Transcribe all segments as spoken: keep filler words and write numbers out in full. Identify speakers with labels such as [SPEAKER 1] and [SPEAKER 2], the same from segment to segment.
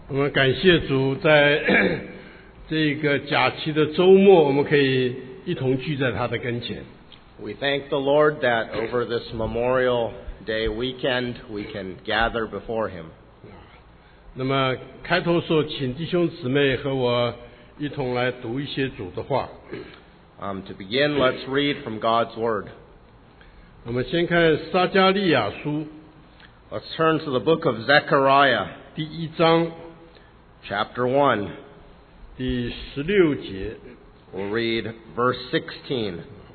[SPEAKER 1] 我们感谢主，在这个假期的周末，我们可以一同聚在他的跟前。
[SPEAKER 2] We thank the Lord that over this Memorial Day weekend we can gather before Him.
[SPEAKER 1] 那么开头说，请弟兄姊妹和我一同来读一些主的话。
[SPEAKER 2] Um, to begin, let's read from God's Word.
[SPEAKER 1] 我们先看撒迦利亚书
[SPEAKER 2] Let's turn to the book of Zechariah,
[SPEAKER 1] 第一章
[SPEAKER 2] chapter one.
[SPEAKER 1] 第十六节。
[SPEAKER 2] We'll read verse sixteen.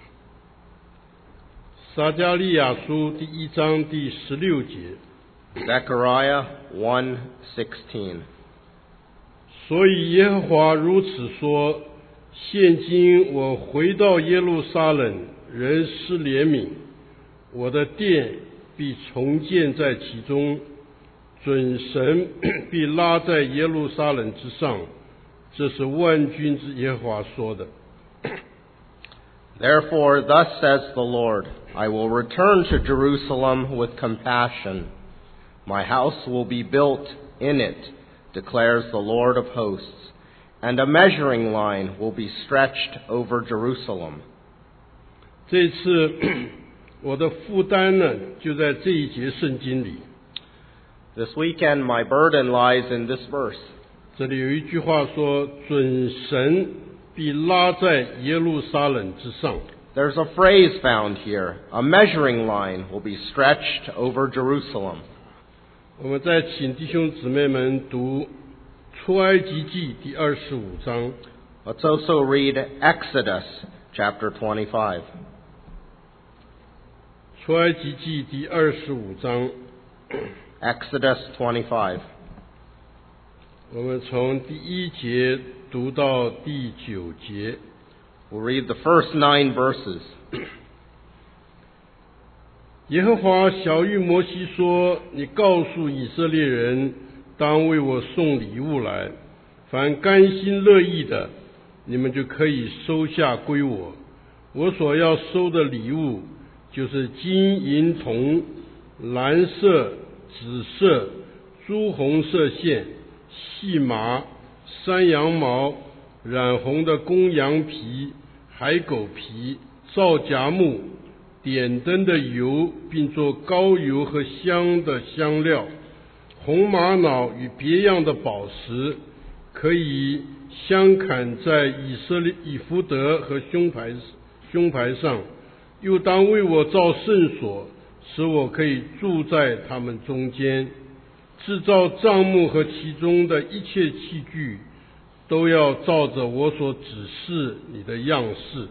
[SPEAKER 1] 撒迦利亚书第一章第十六节。
[SPEAKER 2] Zechariah one sixteen.
[SPEAKER 1] 所以耶和华如此说：现今我回到耶路撒冷，人施怜悯，我的殿必重建在其中，准绳必拉在耶路撒冷之上。这是万军之耶和华说的。
[SPEAKER 2] Therefore, thus says the Lord, I will return to Jerusalem with compassion. My house will be built in it, declares the Lord of hosts, and a measuring line will be stretched over Jerusalem.
[SPEAKER 1] 这次我的负担呢，就在这一节圣经里。
[SPEAKER 2] This weekend, my burden lies in this verse.
[SPEAKER 1] 这里有一句话说：准绳必拉在耶路撒冷之上。
[SPEAKER 2] There's a phrase found here, a measuring line will be stretched over Jerusalem.
[SPEAKER 1] 我们再请弟兄姊妹们读出埃及记第二十五章。
[SPEAKER 2] Let's also read Exodus chapter twenty-five.
[SPEAKER 1] 出埃及记第二十五章，
[SPEAKER 2] Exodus twenty-five.
[SPEAKER 1] 我们从第一节读到第九节。
[SPEAKER 2] We'll read the first nine verses.
[SPEAKER 1] 耶和华晓谕摩西说：你告诉以色列人，当为我送礼物来，凡甘心乐意的，你们就可以收下归我。我所要收的礼物，就是金银铜、蓝色、紫色、朱红色线、细麻、山羊毛、染红的公羊皮、海狗皮、皂荚木、点灯的油，并做膏油和香的香料，红玛瑙与别样的宝石，可以镶砍在以色列以弗得和胸牌胸牌上，又当为我造圣所，使我可以住在他们中间。制造帐幕和其中的一切器具，都要照着我所指示你的样式。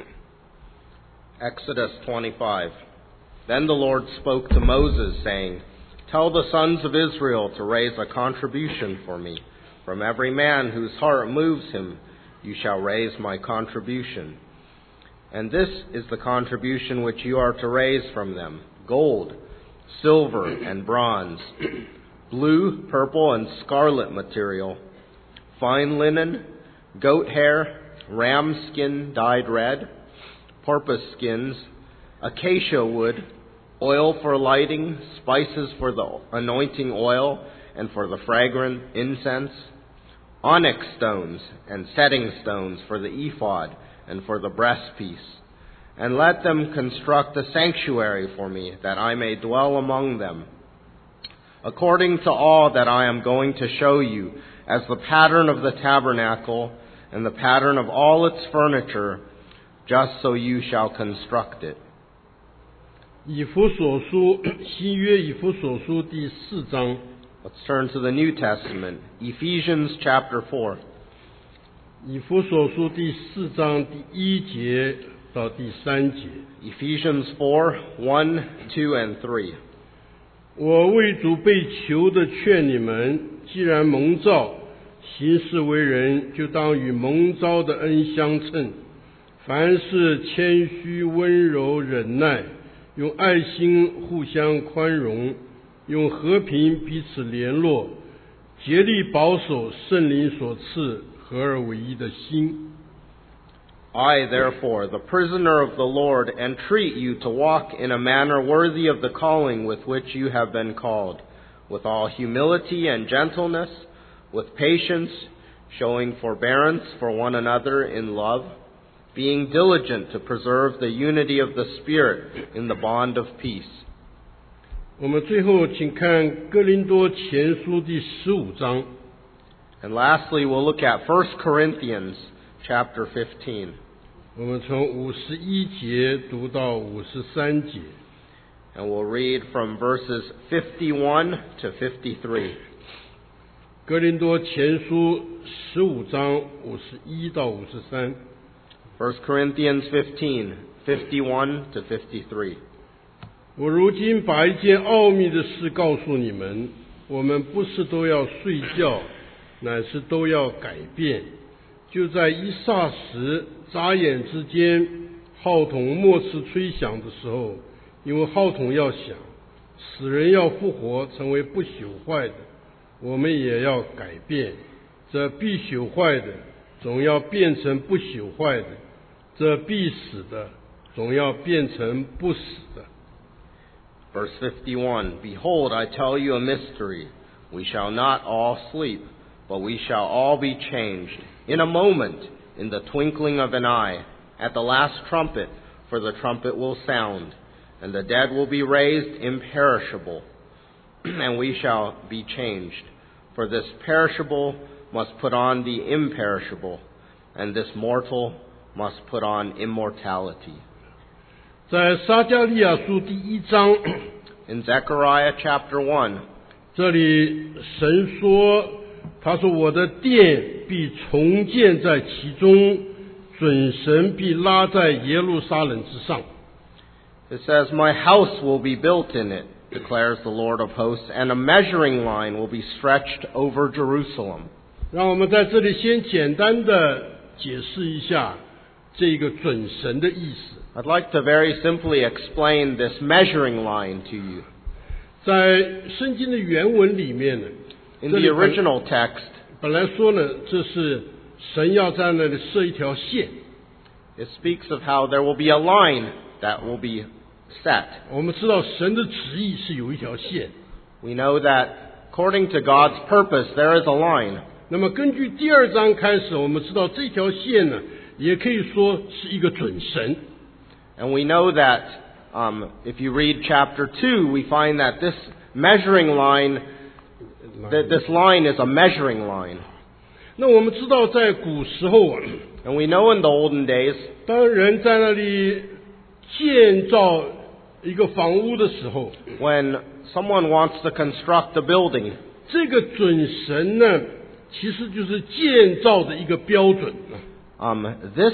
[SPEAKER 2] Exodus twenty-five. Then the Lord spoke to Moses, saying, Tell the sons of Israel to raise a contribution for me. From every man whose heart moves him, you shall raise my contribution. And this is the contribution which you are to raise from them: gold, silver, and bronze, blue, purple, and scarlet material, fine linen, goat hair, ram skin dyed red, porpoise skins, acacia wood, oil for lighting, spices for the anointing oil and for the fragrant incense, onyx stones and setting stones for the ephod and for the breastpiece. And let them construct a sanctuary for me, that I may dwell among them, according to all that I am going to show you, as the pattern of the tabernacle and the pattern of all its furniture, just so you shall construct it.
[SPEAKER 1] 以弗所书新约以弗所书第四章。
[SPEAKER 2] Let's turn to the New Testament, Ephesians chapter four.
[SPEAKER 1] 以弗所书第四章第一节到第三节。
[SPEAKER 2] Ephesians four, one, two, and three.
[SPEAKER 1] 我为主被囚的劝你们，既然蒙召，行事为人，就当与蒙召的恩相称。凡事谦虚、温柔、忍耐，用爱心互相宽容，用和平彼此联络，竭力保守圣灵所赐合而为一的心。
[SPEAKER 2] I, therefore, the prisoner of the Lord, entreat you to walk in a manner worthy of the calling with which you have been called, with all humility and gentleness, with patience, showing forbearance for one another in love, being diligent to preserve the unity of the Spirit in the bond of peace.
[SPEAKER 1] 我们最后请看哥林多前书第十五章。
[SPEAKER 2] And lastly, we'll look at First Corinthians chapter fifteen.
[SPEAKER 1] 我们从五十一节读到五十三节。
[SPEAKER 2] And we'll read from verses fifty-one to fifty-three.
[SPEAKER 1] 哥林多前书十五章五十一到五十三。
[SPEAKER 2] First Corinthians fifteen, fifty-one to fifty-three.
[SPEAKER 1] 我如今把一件奥秘的事告诉你们，我们不是都要睡觉，乃是都要改变。就在一霎时，眨眼之间，号筒末次吹响的时候，因为号筒要响，死人要复活，成为不朽坏的，我们也要改变。这必朽坏的，总要变成不朽坏的；这必死的，总要变成不死的。
[SPEAKER 2] Verse fifty-one, Behold, I tell you a mystery. We shall not all sleep, but we shall all be changed in a moment, in the twinkling of an eye, at the last trumpet, for the trumpet will sound, and the dead will be raised imperishable, and we shall be changed. For this perishable must put on the imperishable, and this mortal must put on immortality.
[SPEAKER 1] 在撒迦利亚书第一章，
[SPEAKER 2] In Zechariah chapter one,
[SPEAKER 1] 这里神说，他说我的殿必重建在其中，准绳必拉在耶路撒冷之上。
[SPEAKER 2] it says, My house will be built in it, declares the Lord of hosts, and a measuring line will be stretched over Jerusalem.
[SPEAKER 1] 让我们在这里先简单的解释一下这个准绳的意思。
[SPEAKER 2] I'd like to very simply explain this measuring line to you.
[SPEAKER 1] 在圣经的原文里面呢，
[SPEAKER 2] In
[SPEAKER 1] 这
[SPEAKER 2] the
[SPEAKER 1] 里本
[SPEAKER 2] original text,
[SPEAKER 1] 本来说呢，这是神要在那里设一条线。
[SPEAKER 2] it speaks of how there will be a line that will be set.
[SPEAKER 1] 我们知道神的旨意是有一条线。
[SPEAKER 2] We know that according to God's purpose, there is a line.
[SPEAKER 1] 那么根据第二章开始，我们知道这条线呢，也可以说是一个准绳。
[SPEAKER 2] And we know that um, if you read chapter two, we find that this measuring line, that this line is a measuring line.
[SPEAKER 1] 那我们知道在古时候啊，
[SPEAKER 2] And we know in the olden days,
[SPEAKER 1] 当人在那里建造一个房屋的时候，
[SPEAKER 2] when someone wants to construct a building,
[SPEAKER 1] 这个准绳呢，其实就是建造的一个标准。
[SPEAKER 2] um, this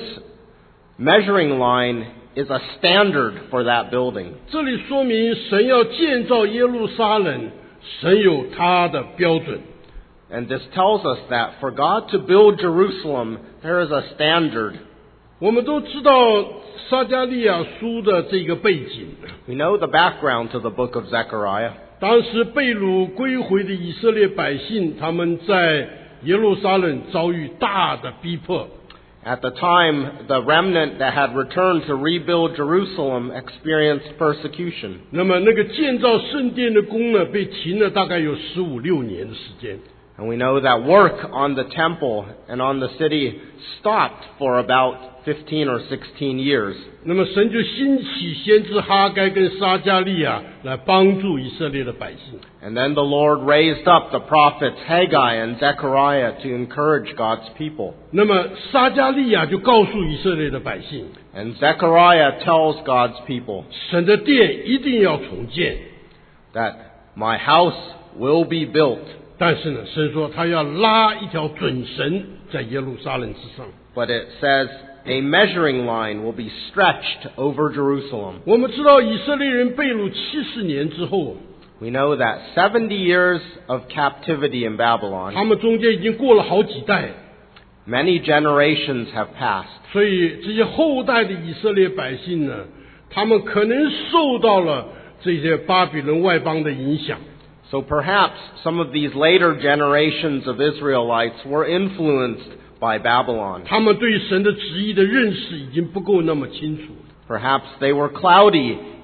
[SPEAKER 2] measuring line is a standard for that building.
[SPEAKER 1] 这里说明神要建造耶路撒冷，神有他的标准。
[SPEAKER 2] And this tells us that for God to build Jerusalem, there is a standard.
[SPEAKER 1] 我们都知道撒迦利亚书的这个背景。
[SPEAKER 2] We know the background to the book of Zechariah.
[SPEAKER 1] 当时被掳归回的以色列百姓，他们在耶路撒冷遭遇大的逼迫。
[SPEAKER 2] At the time, the remnant that had returned to rebuild Jerusalem experienced persecution.
[SPEAKER 1] 那么那个建造圣殿的工呢，被停了大概有十五六年的时间。
[SPEAKER 2] And we know that work on the temple and on the city stopped for about fifteen or sixteen years.
[SPEAKER 1] 那么神就兴起先知哈该跟撒迦利亚来帮助以色列的百姓。
[SPEAKER 2] And then the Lord raised up the prophets Haggai and Zechariah to encourage God's people.
[SPEAKER 1] 那么撒迦利亚就告诉以色列的百姓，
[SPEAKER 2] And Zechariah tells God's people
[SPEAKER 1] 神的殿一定要重建。
[SPEAKER 2] that my house will be built.
[SPEAKER 1] 但是呢，神说他要拉一条准绳在耶路撒冷之上。
[SPEAKER 2] But it says a measuring line will be stretched over Jerusalem.
[SPEAKER 1] 我们知道以色列人被掳七十年之后，
[SPEAKER 2] We know that seventy years of captivity in Babylon,
[SPEAKER 1] 他们中间已经过了好几代，
[SPEAKER 2] many generations have passed.
[SPEAKER 1] 所以这些后代的以色列百姓呢，他们可能受到了这些巴比伦外邦的影响。
[SPEAKER 2] So perhaps some of these later generations of Israelites were influenced by Babylon.
[SPEAKER 1] 他们对神的旨意的认识已经不够那么清楚。
[SPEAKER 2] Perhaps they were cloudy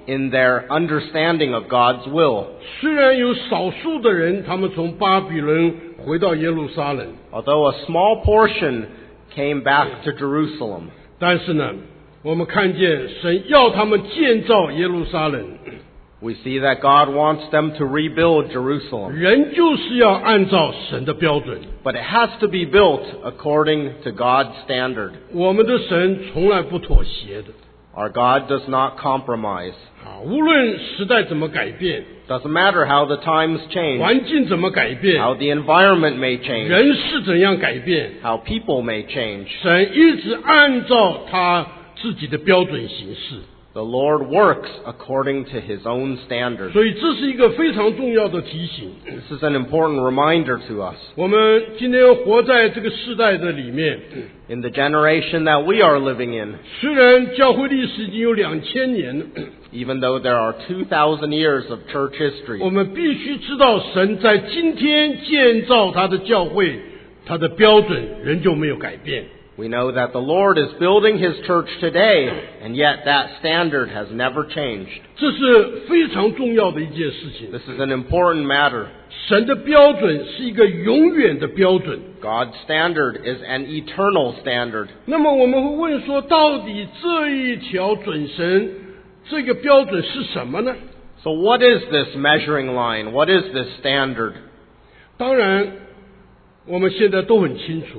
[SPEAKER 2] in their understanding of God's will.
[SPEAKER 1] 虽然有少数的人，他们从巴比伦回到耶路撒冷，
[SPEAKER 2] Although a small portion came back to Jerusalem,
[SPEAKER 1] 但是呢，我们看见神要他们建造耶路撒冷，
[SPEAKER 2] we see that God wants them to rebuild Jerusalem.
[SPEAKER 1] 人就是要按照神的标准。
[SPEAKER 2] But it has to be built according to God's standard.
[SPEAKER 1] 我们的神从来不妥协的
[SPEAKER 2] Our God does not compromise.
[SPEAKER 1] 啊！无论时代怎么改变，
[SPEAKER 2] Doesn't matter how the times change,
[SPEAKER 1] 环境怎么改变，
[SPEAKER 2] how the environment may change,
[SPEAKER 1] 人是怎样改变，
[SPEAKER 2] how people may change.
[SPEAKER 1] 神一直按照他自己的标准行事。
[SPEAKER 2] The Lord works according to His own standard.
[SPEAKER 1] 所以这是一个非常重要的提醒。
[SPEAKER 2] This is an important reminder to us.
[SPEAKER 1] 我们今天活在这个世代的里面，
[SPEAKER 2] In the generation that we are living in,
[SPEAKER 1] 虽然教会历史已经有两千年了，
[SPEAKER 2] even though there are two thousand years of church history,
[SPEAKER 1] 我们必须知道神在今天建造他的教会，他的标准仍旧没有改变。
[SPEAKER 2] we know that the Lord is building His church today, and yet that standard has never changed.
[SPEAKER 1] 这是非常重要的一件事情。
[SPEAKER 2] This is an important matter.
[SPEAKER 1] 神的标准是一个永远的标准。
[SPEAKER 2] God's standard is an eternal standard.
[SPEAKER 1] 那么我们会问说，到底这一条准绳，这个标准是什么呢？
[SPEAKER 2] So what is this measuring line? What is this standard?
[SPEAKER 1] 当然，我们现在都很清楚，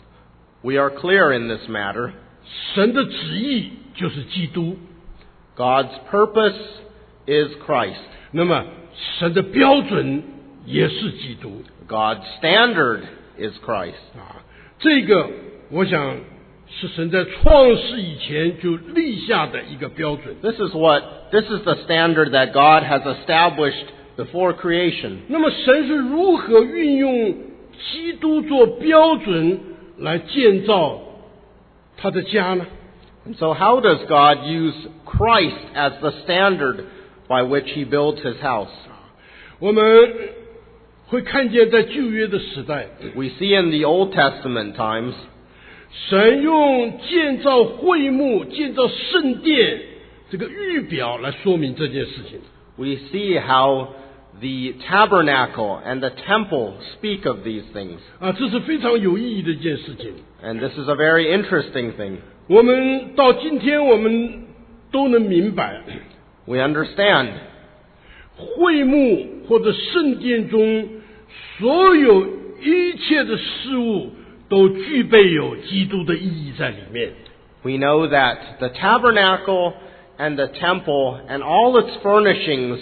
[SPEAKER 2] We are clear in this matter.
[SPEAKER 1] 神的旨意就是基督。
[SPEAKER 2] God's purpose is Christ.
[SPEAKER 1] 那么，神的标准也是基督
[SPEAKER 2] God's standard is Christ.
[SPEAKER 1] 啊。这个，我想是神在创世以前就立下的一个标准。
[SPEAKER 2] This is what, this is the standard that God has established before creation.
[SPEAKER 1] 那么，神是如何运用基督做标准来建造他的家呢？
[SPEAKER 2] And so how does God use Christ as the standard by which He builds His house?
[SPEAKER 1] 我们会看见在旧约的时代，
[SPEAKER 2] We see in the Old Testament times,
[SPEAKER 1] 神用建造会幕、建造圣殿这个预表来说明这件事情。
[SPEAKER 2] we see how the tabernacle and the temple speak of these things.
[SPEAKER 1] 啊，这是非常有意义的一件事情。
[SPEAKER 2] And this is a very interesting thing.
[SPEAKER 1] 我们到今天，我们都能明白，
[SPEAKER 2] We understand
[SPEAKER 1] 会幕或者圣殿中所有一切的事物都具备有基督的意义在里面。
[SPEAKER 2] We know that the tabernacle and the temple and all its furnishings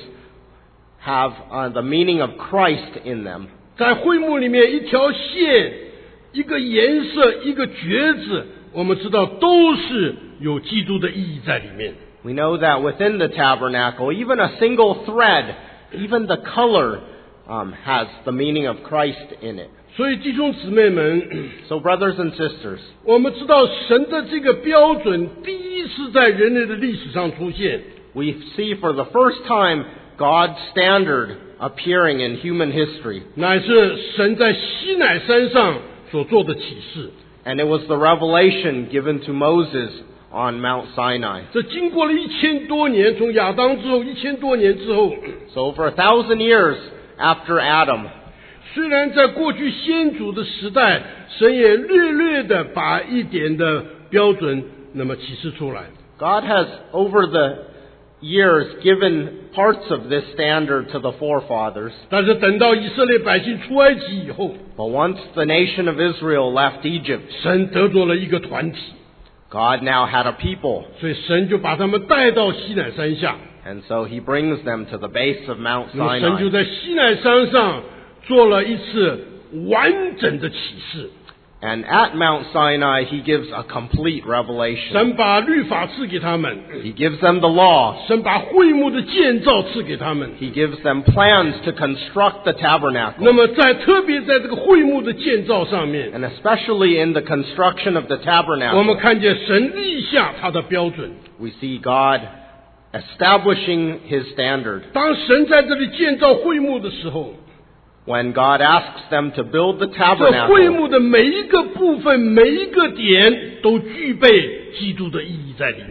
[SPEAKER 2] have uh, the meaning of Christ in them.
[SPEAKER 1] 在会幕里面，一条线、一个颜色、一个橛子，我们知道都是有基督的意义在里面。
[SPEAKER 2] We know that within the tabernacle, even a single thread, even the color um, has the meaning of Christ in it.
[SPEAKER 1] 所以弟兄姊妹们，
[SPEAKER 2] So brothers and sisters,
[SPEAKER 1] 我们知道神的这个标准第一次在人类的历史上出现，
[SPEAKER 2] we see for the first time God's standard appearing in human history.
[SPEAKER 1] 乃是神在西乃山上所做的启示。
[SPEAKER 2] And it was the revelation given to Moses on Mount Sinai.
[SPEAKER 1] 这经过了一千多年，从亚当之后一千多年之后，
[SPEAKER 2] So over a thousand years after Adam,
[SPEAKER 1] 虽然在过去先祖的时代，神也略略的把一点的标准那么启示出来，
[SPEAKER 2] God has over the years given parts of this standard to the forefathers.
[SPEAKER 1] 但是等到以色列百姓出埃及以后，
[SPEAKER 2] But once the nation of Israel left Egypt,
[SPEAKER 1] 神得着了一个团体，
[SPEAKER 2] God now had a people.
[SPEAKER 1] 所以神就把他们带到西乃山下。
[SPEAKER 2] And so He brings them to the base of Mount
[SPEAKER 1] 那么神就
[SPEAKER 2] Sinai.
[SPEAKER 1] 在西乃山上做了一次完整的启示。
[SPEAKER 2] And at Mount Sinai, He gives a complete revelation.
[SPEAKER 1] 神把律法赐给他们，
[SPEAKER 2] He gives them the law.
[SPEAKER 1] 神把会幕的建造赐给他们。
[SPEAKER 2] He gives them plans to construct the
[SPEAKER 1] 那
[SPEAKER 2] tabernacle.
[SPEAKER 1] 么在特别在这个会幕的建造上面，
[SPEAKER 2] And especially in the construction of the
[SPEAKER 1] 我们
[SPEAKER 2] tabernacle,
[SPEAKER 1] 看见神立下他的标准。
[SPEAKER 2] we see God establishing His standard.
[SPEAKER 1] 当神在这里建造会幕的时候，
[SPEAKER 2] When God asks them to build the
[SPEAKER 1] 这会
[SPEAKER 2] tabernacle,
[SPEAKER 1] 幕的每一个部分、每一个点都具备基督的意义在里面。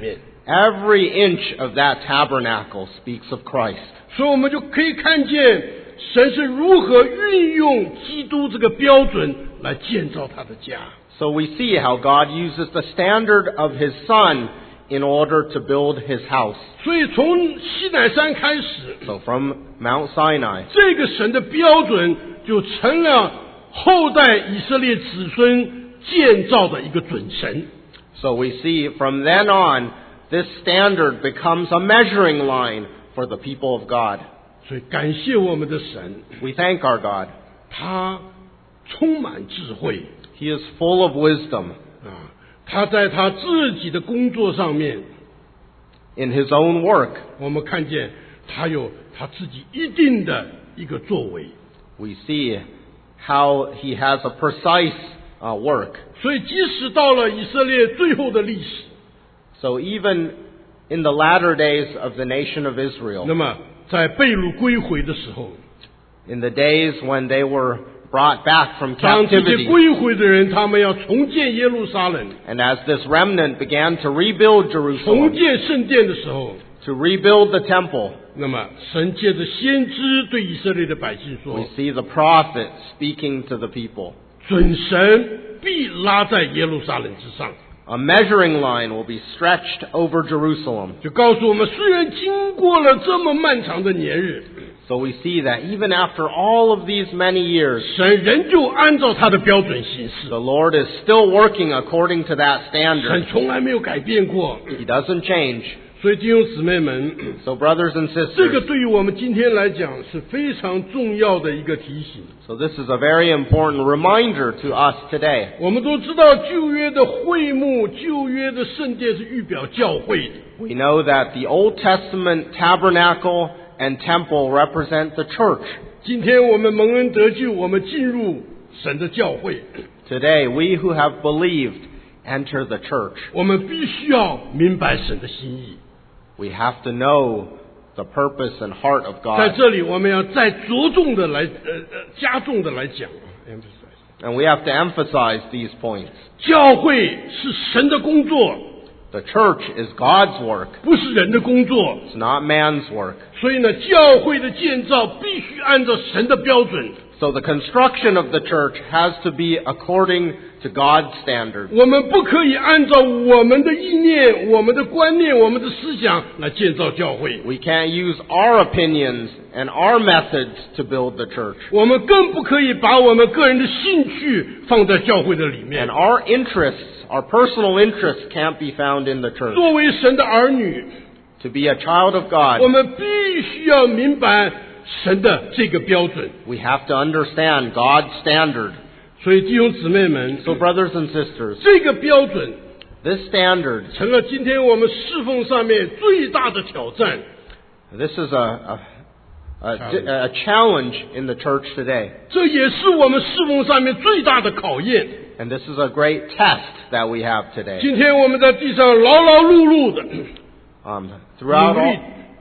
[SPEAKER 2] Every inch of that tabernacle speaks of Christ.
[SPEAKER 1] 所以我们就可以看见神是如何运用基督这个标准来建造他的家。
[SPEAKER 2] So we see how God uses the standard of His Son in order to build His house.
[SPEAKER 1] 所以从西乃山开始，
[SPEAKER 2] So from Mount Sinai,
[SPEAKER 1] 这个神的标准就成了后代以色列子孙建造的一个准绳。
[SPEAKER 2] so we see from then on, this standard becomes a measuring line for the people of God.
[SPEAKER 1] 所以感谢我们的神，
[SPEAKER 2] We thank our God.
[SPEAKER 1] 他充满智慧
[SPEAKER 2] He is full of wisdom.
[SPEAKER 1] 啊，他在他自己的工作上面，
[SPEAKER 2] In His own work,
[SPEAKER 1] 我们看见他有他自己一定的一个作为。
[SPEAKER 2] we see how He has a precise uh, work.
[SPEAKER 1] 所以即使到了以色列最后的历史，
[SPEAKER 2] So even in the latter days of the nation of
[SPEAKER 1] 那
[SPEAKER 2] Israel,
[SPEAKER 1] 么在被掳归回的时候，
[SPEAKER 2] in the days when they were brought back from
[SPEAKER 1] 当这些
[SPEAKER 2] captivity,
[SPEAKER 1] 归回的人，他们要重建耶路撒冷，
[SPEAKER 2] and as this remnant began to rebuild
[SPEAKER 1] 重
[SPEAKER 2] Jerusalem,
[SPEAKER 1] 建圣殿的时候，
[SPEAKER 2] to rebuild the temple,
[SPEAKER 1] 那么神借着先知对以色列的百姓
[SPEAKER 2] we
[SPEAKER 1] 说，
[SPEAKER 2] see the prophet speaking to the people.
[SPEAKER 1] 准绳必拉在耶路撒冷之上。
[SPEAKER 2] A measuring line will be stretched over Jerusalem.
[SPEAKER 1] 就告诉我们，虽然经过了这么漫长的年日，
[SPEAKER 2] So we see that even after all of these many years,
[SPEAKER 1] 神仍旧按照他的标准行事，
[SPEAKER 2] the Lord is still working according to that
[SPEAKER 1] 神
[SPEAKER 2] standard.
[SPEAKER 1] 从来没有改变过。
[SPEAKER 2] He doesn't change.
[SPEAKER 1] 所以弟兄姊妹们，
[SPEAKER 2] So brothers and
[SPEAKER 1] 这个
[SPEAKER 2] sisters,
[SPEAKER 1] 对于我们今天来讲是非常重要的一个提醒。
[SPEAKER 2] so this is a very important reminder to us today.
[SPEAKER 1] 我们都知道旧约的会幕、旧约的圣殿是预表教会的。
[SPEAKER 2] We know that the Old Testament tabernacle and temple represent the church.
[SPEAKER 1] 今天我们蒙恩得救，我们进入神的教会，
[SPEAKER 2] Today, we who have believed enter the church.
[SPEAKER 1] 我们必须要明白神的心意。
[SPEAKER 2] We have to know the purpose and heart of
[SPEAKER 1] 在
[SPEAKER 2] God.
[SPEAKER 1] 这里，我们要再着重的来呃呃加重的来讲。emphasize
[SPEAKER 2] And we have to emphasize these points.
[SPEAKER 1] 教会是神的工作，
[SPEAKER 2] The church is God's work.
[SPEAKER 1] 不是人的工作。
[SPEAKER 2] It's not man's work.
[SPEAKER 1] 所以呢，教会的建造必须按照神的标准。
[SPEAKER 2] So the construction of the church has to be according to God's standard.
[SPEAKER 1] 我们不可以按照我们的意念、我们的观念、我们的思想来建造教会。
[SPEAKER 2] We can't use our opinions and our methods to build the church.
[SPEAKER 1] 我们更不可以把我们个人的兴趣放在教会的里
[SPEAKER 2] And
[SPEAKER 1] 面。
[SPEAKER 2] our interests, our personal interests can't be found in the church.
[SPEAKER 1] 作为神的儿女，
[SPEAKER 2] To be a child of God,
[SPEAKER 1] 我们必须要明白神的这个标准。
[SPEAKER 2] we have to understand God's standard.
[SPEAKER 1] 所以弟兄姊妹们，
[SPEAKER 2] So brothers and sisters,
[SPEAKER 1] 这个标准
[SPEAKER 2] this standard,
[SPEAKER 1] 成了今天我们侍奉上面最大的挑战。
[SPEAKER 2] this is a, a, a, a challenge in the church today.
[SPEAKER 1] 这也是我们侍奉上面最大的考验。
[SPEAKER 2] And this is a great test that we have today.
[SPEAKER 1] 今天我们在地上劳劳碌碌的，
[SPEAKER 2] Um, throughout all,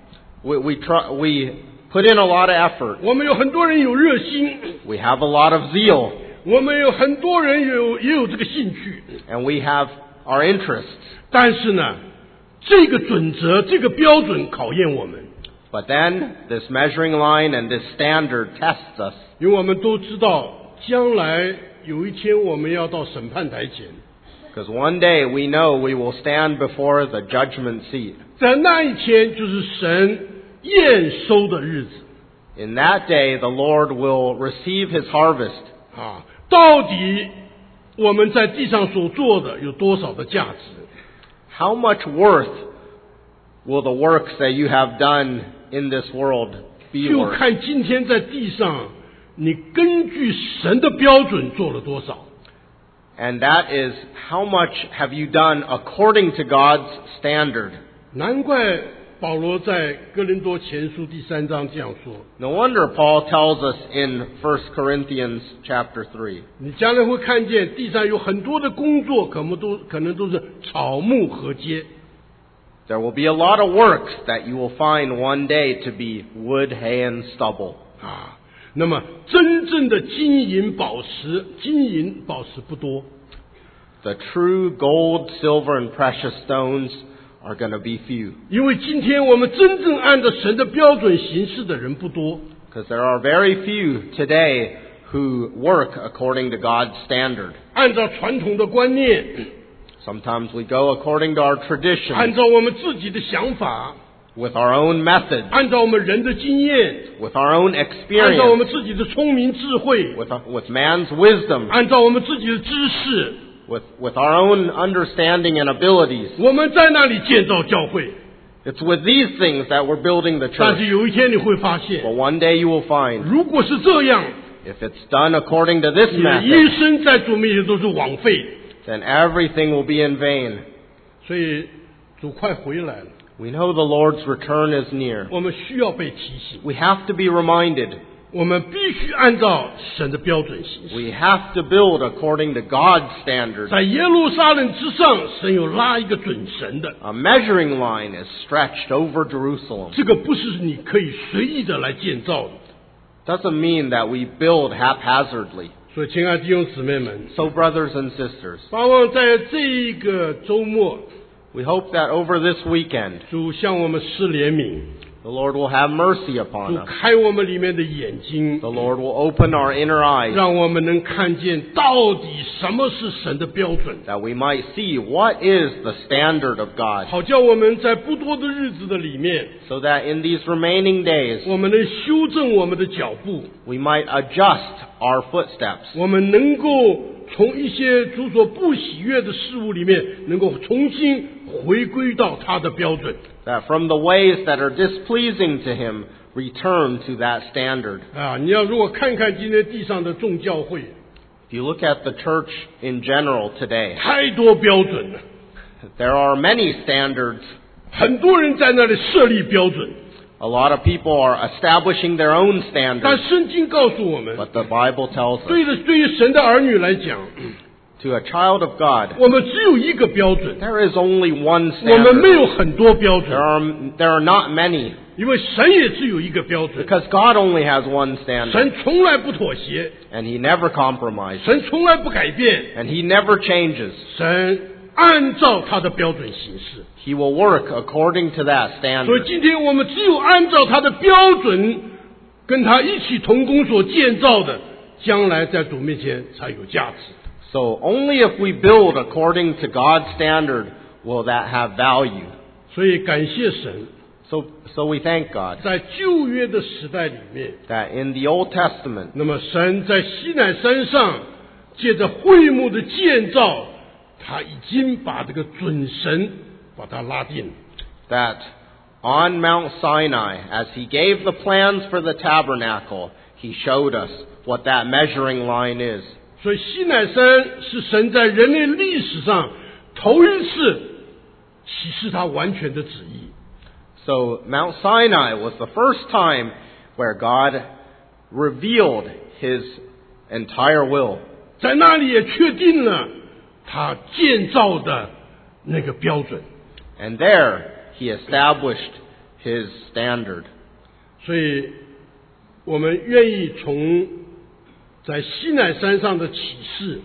[SPEAKER 2] we, we, try, we put in a lot of effort.
[SPEAKER 1] 我们有很多人有热心，
[SPEAKER 2] We have a lot of zeal.
[SPEAKER 1] 我们有很多人有也有这个兴趣，
[SPEAKER 2] And we have our interests.
[SPEAKER 1] 但是呢，这个准则、这个标准考验我们，
[SPEAKER 2] But then, this measuring line and this standard tests us.
[SPEAKER 1] 因为我们都知道，将来有一天我们要到审判台前，
[SPEAKER 2] Because one day we know we will stand before the judgment seat.
[SPEAKER 1] 在那一天就是神验收的日子
[SPEAKER 2] In that day, the Lord will receive His harvest.
[SPEAKER 1] 啊！到底我们在地上所做的有多少的价值？
[SPEAKER 2] How much worth will the works that you have done in this world be
[SPEAKER 1] 就
[SPEAKER 2] worth?
[SPEAKER 1] 看今天在地上，你根据神的标准做了多少。
[SPEAKER 2] And that is, how much have you done according to God's standard?
[SPEAKER 1] 难怪保罗在哥林多前书第三章这样说：
[SPEAKER 2] No wonder Paul tells us in First Corinthians chapter three.
[SPEAKER 1] 你将来会看见地上有很多的工作，可能都可能都是草木禾秸
[SPEAKER 2] There will be a lot of works that you will find one day to be wood, hay, and stubble.
[SPEAKER 1] 啊。那么真正的金银宝石，金银宝石不多，
[SPEAKER 2] The true gold, silver, and precious stones are going to be few.
[SPEAKER 1] 因为今天我们真正按照神的标准行事的人不多。
[SPEAKER 2] Because there are very few today who work according to God's standard.
[SPEAKER 1] 按照传统的观念，
[SPEAKER 2] Sometimes we go according to our
[SPEAKER 1] 按
[SPEAKER 2] traditions,
[SPEAKER 1] 照我们自己的想法，
[SPEAKER 2] with our own methods,
[SPEAKER 1] 按照我们人的经验，
[SPEAKER 2] with our own
[SPEAKER 1] 按照我
[SPEAKER 2] experience,
[SPEAKER 1] 们自己的聪明智慧，
[SPEAKER 2] with, with man's wisdom,
[SPEAKER 1] 按照我们自己的知识，
[SPEAKER 2] with, with our own understanding and abilities.
[SPEAKER 1] 我们在那里建造教会。
[SPEAKER 2] It's with these things that we're building the
[SPEAKER 1] 但是
[SPEAKER 2] church.
[SPEAKER 1] 有一天你会发现，
[SPEAKER 2] But one day you will find,
[SPEAKER 1] 如果是这样，
[SPEAKER 2] if it's done according to this
[SPEAKER 1] 你的
[SPEAKER 2] method,
[SPEAKER 1] 一生在主面前都是枉费的。
[SPEAKER 2] then everything will be in vain.
[SPEAKER 1] 所以主快回来了，
[SPEAKER 2] We know the Lord's return is near.
[SPEAKER 1] 我们需要被提醒，
[SPEAKER 2] We have to be reminded.
[SPEAKER 1] 我们必须按照神的标准行事。
[SPEAKER 2] We have to build according to God's standards.
[SPEAKER 1] 在耶路撒冷之上，神有拉一个准绳的，
[SPEAKER 2] A measuring line is stretched over Jerusalem.
[SPEAKER 1] 这个不是你可以随意的来建造的。
[SPEAKER 2] Doesn't mean that we build haphazardly.
[SPEAKER 1] 所以，亲爱的弟兄姊妹们，
[SPEAKER 2] So, brothers and sisters,
[SPEAKER 1] 盼望在这一个周末，
[SPEAKER 2] we hope that over this weekend,
[SPEAKER 1] 主向我们施怜悯，
[SPEAKER 2] the Lord will have mercy
[SPEAKER 1] 主
[SPEAKER 2] upon us.
[SPEAKER 1] 开我们里面的眼睛，
[SPEAKER 2] The Lord will open our inner eyes,
[SPEAKER 1] 让我们能看见到底什么是神的标准，
[SPEAKER 2] that we might see what is the standard of God,
[SPEAKER 1] 好叫我们在不多的日子的里面，
[SPEAKER 2] so that in these remaining days,
[SPEAKER 1] 我们能修正我们的脚步，
[SPEAKER 2] we might adjust our footsteps,
[SPEAKER 1] 我们能够从一些主所不喜悦的事物里面，能够重新回归到他的标准。
[SPEAKER 2] that from the ways that are displeasing to Him, return to that standard.
[SPEAKER 1] 啊，你要如果看看今天地上的众教会，
[SPEAKER 2] If you look at the church in general today,
[SPEAKER 1] 太多标准了，
[SPEAKER 2] there are many standards.
[SPEAKER 1] 很多人在那里设立标准，
[SPEAKER 2] A lot of people are establishing their own
[SPEAKER 1] 但
[SPEAKER 2] standards,
[SPEAKER 1] 圣经告诉我们，
[SPEAKER 2] but the Bible tells us,
[SPEAKER 1] 对的，对于神的儿女来讲，
[SPEAKER 2] to a child of God,
[SPEAKER 1] 我们只有一个标准，
[SPEAKER 2] there is only one
[SPEAKER 1] 我们没
[SPEAKER 2] standard.
[SPEAKER 1] 有很多标
[SPEAKER 2] There
[SPEAKER 1] 准，
[SPEAKER 2] are, there are not many,
[SPEAKER 1] 因为神也只有一个标准，
[SPEAKER 2] because God only has one standard,
[SPEAKER 1] 神从来不妥协，
[SPEAKER 2] and He never compromises,
[SPEAKER 1] 神从来不改变，
[SPEAKER 2] and He never changes.
[SPEAKER 1] 神按照他的标准行事。
[SPEAKER 2] He will work according to that
[SPEAKER 1] 所以
[SPEAKER 2] standard.
[SPEAKER 1] 今天我们只有按照他的标准，跟他一起同工所建造的，将来在主面前才有价值。
[SPEAKER 2] So only if we build according to God's standard will that have value.
[SPEAKER 1] 所以感谢神，
[SPEAKER 2] So, so we thank God
[SPEAKER 1] 在旧约的时代里面，
[SPEAKER 2] that in the Old Testament,
[SPEAKER 1] 那么神在西乃山上借着会幕的建造，他已经把这个准绳把它拉定了。
[SPEAKER 2] that on Mount Sinai, as He gave the plans for the tabernacle, He showed us what that measuring line is.
[SPEAKER 1] 所以西乃山是神在人类历史上头一次启示他完全的旨意。
[SPEAKER 2] So Mount Sinai was the first time where God revealed His entire will.
[SPEAKER 1] 在那里也确定了他建造的那个标准。
[SPEAKER 2] And there He established His standard.
[SPEAKER 1] 所以我们愿意从在西乃山上的启示，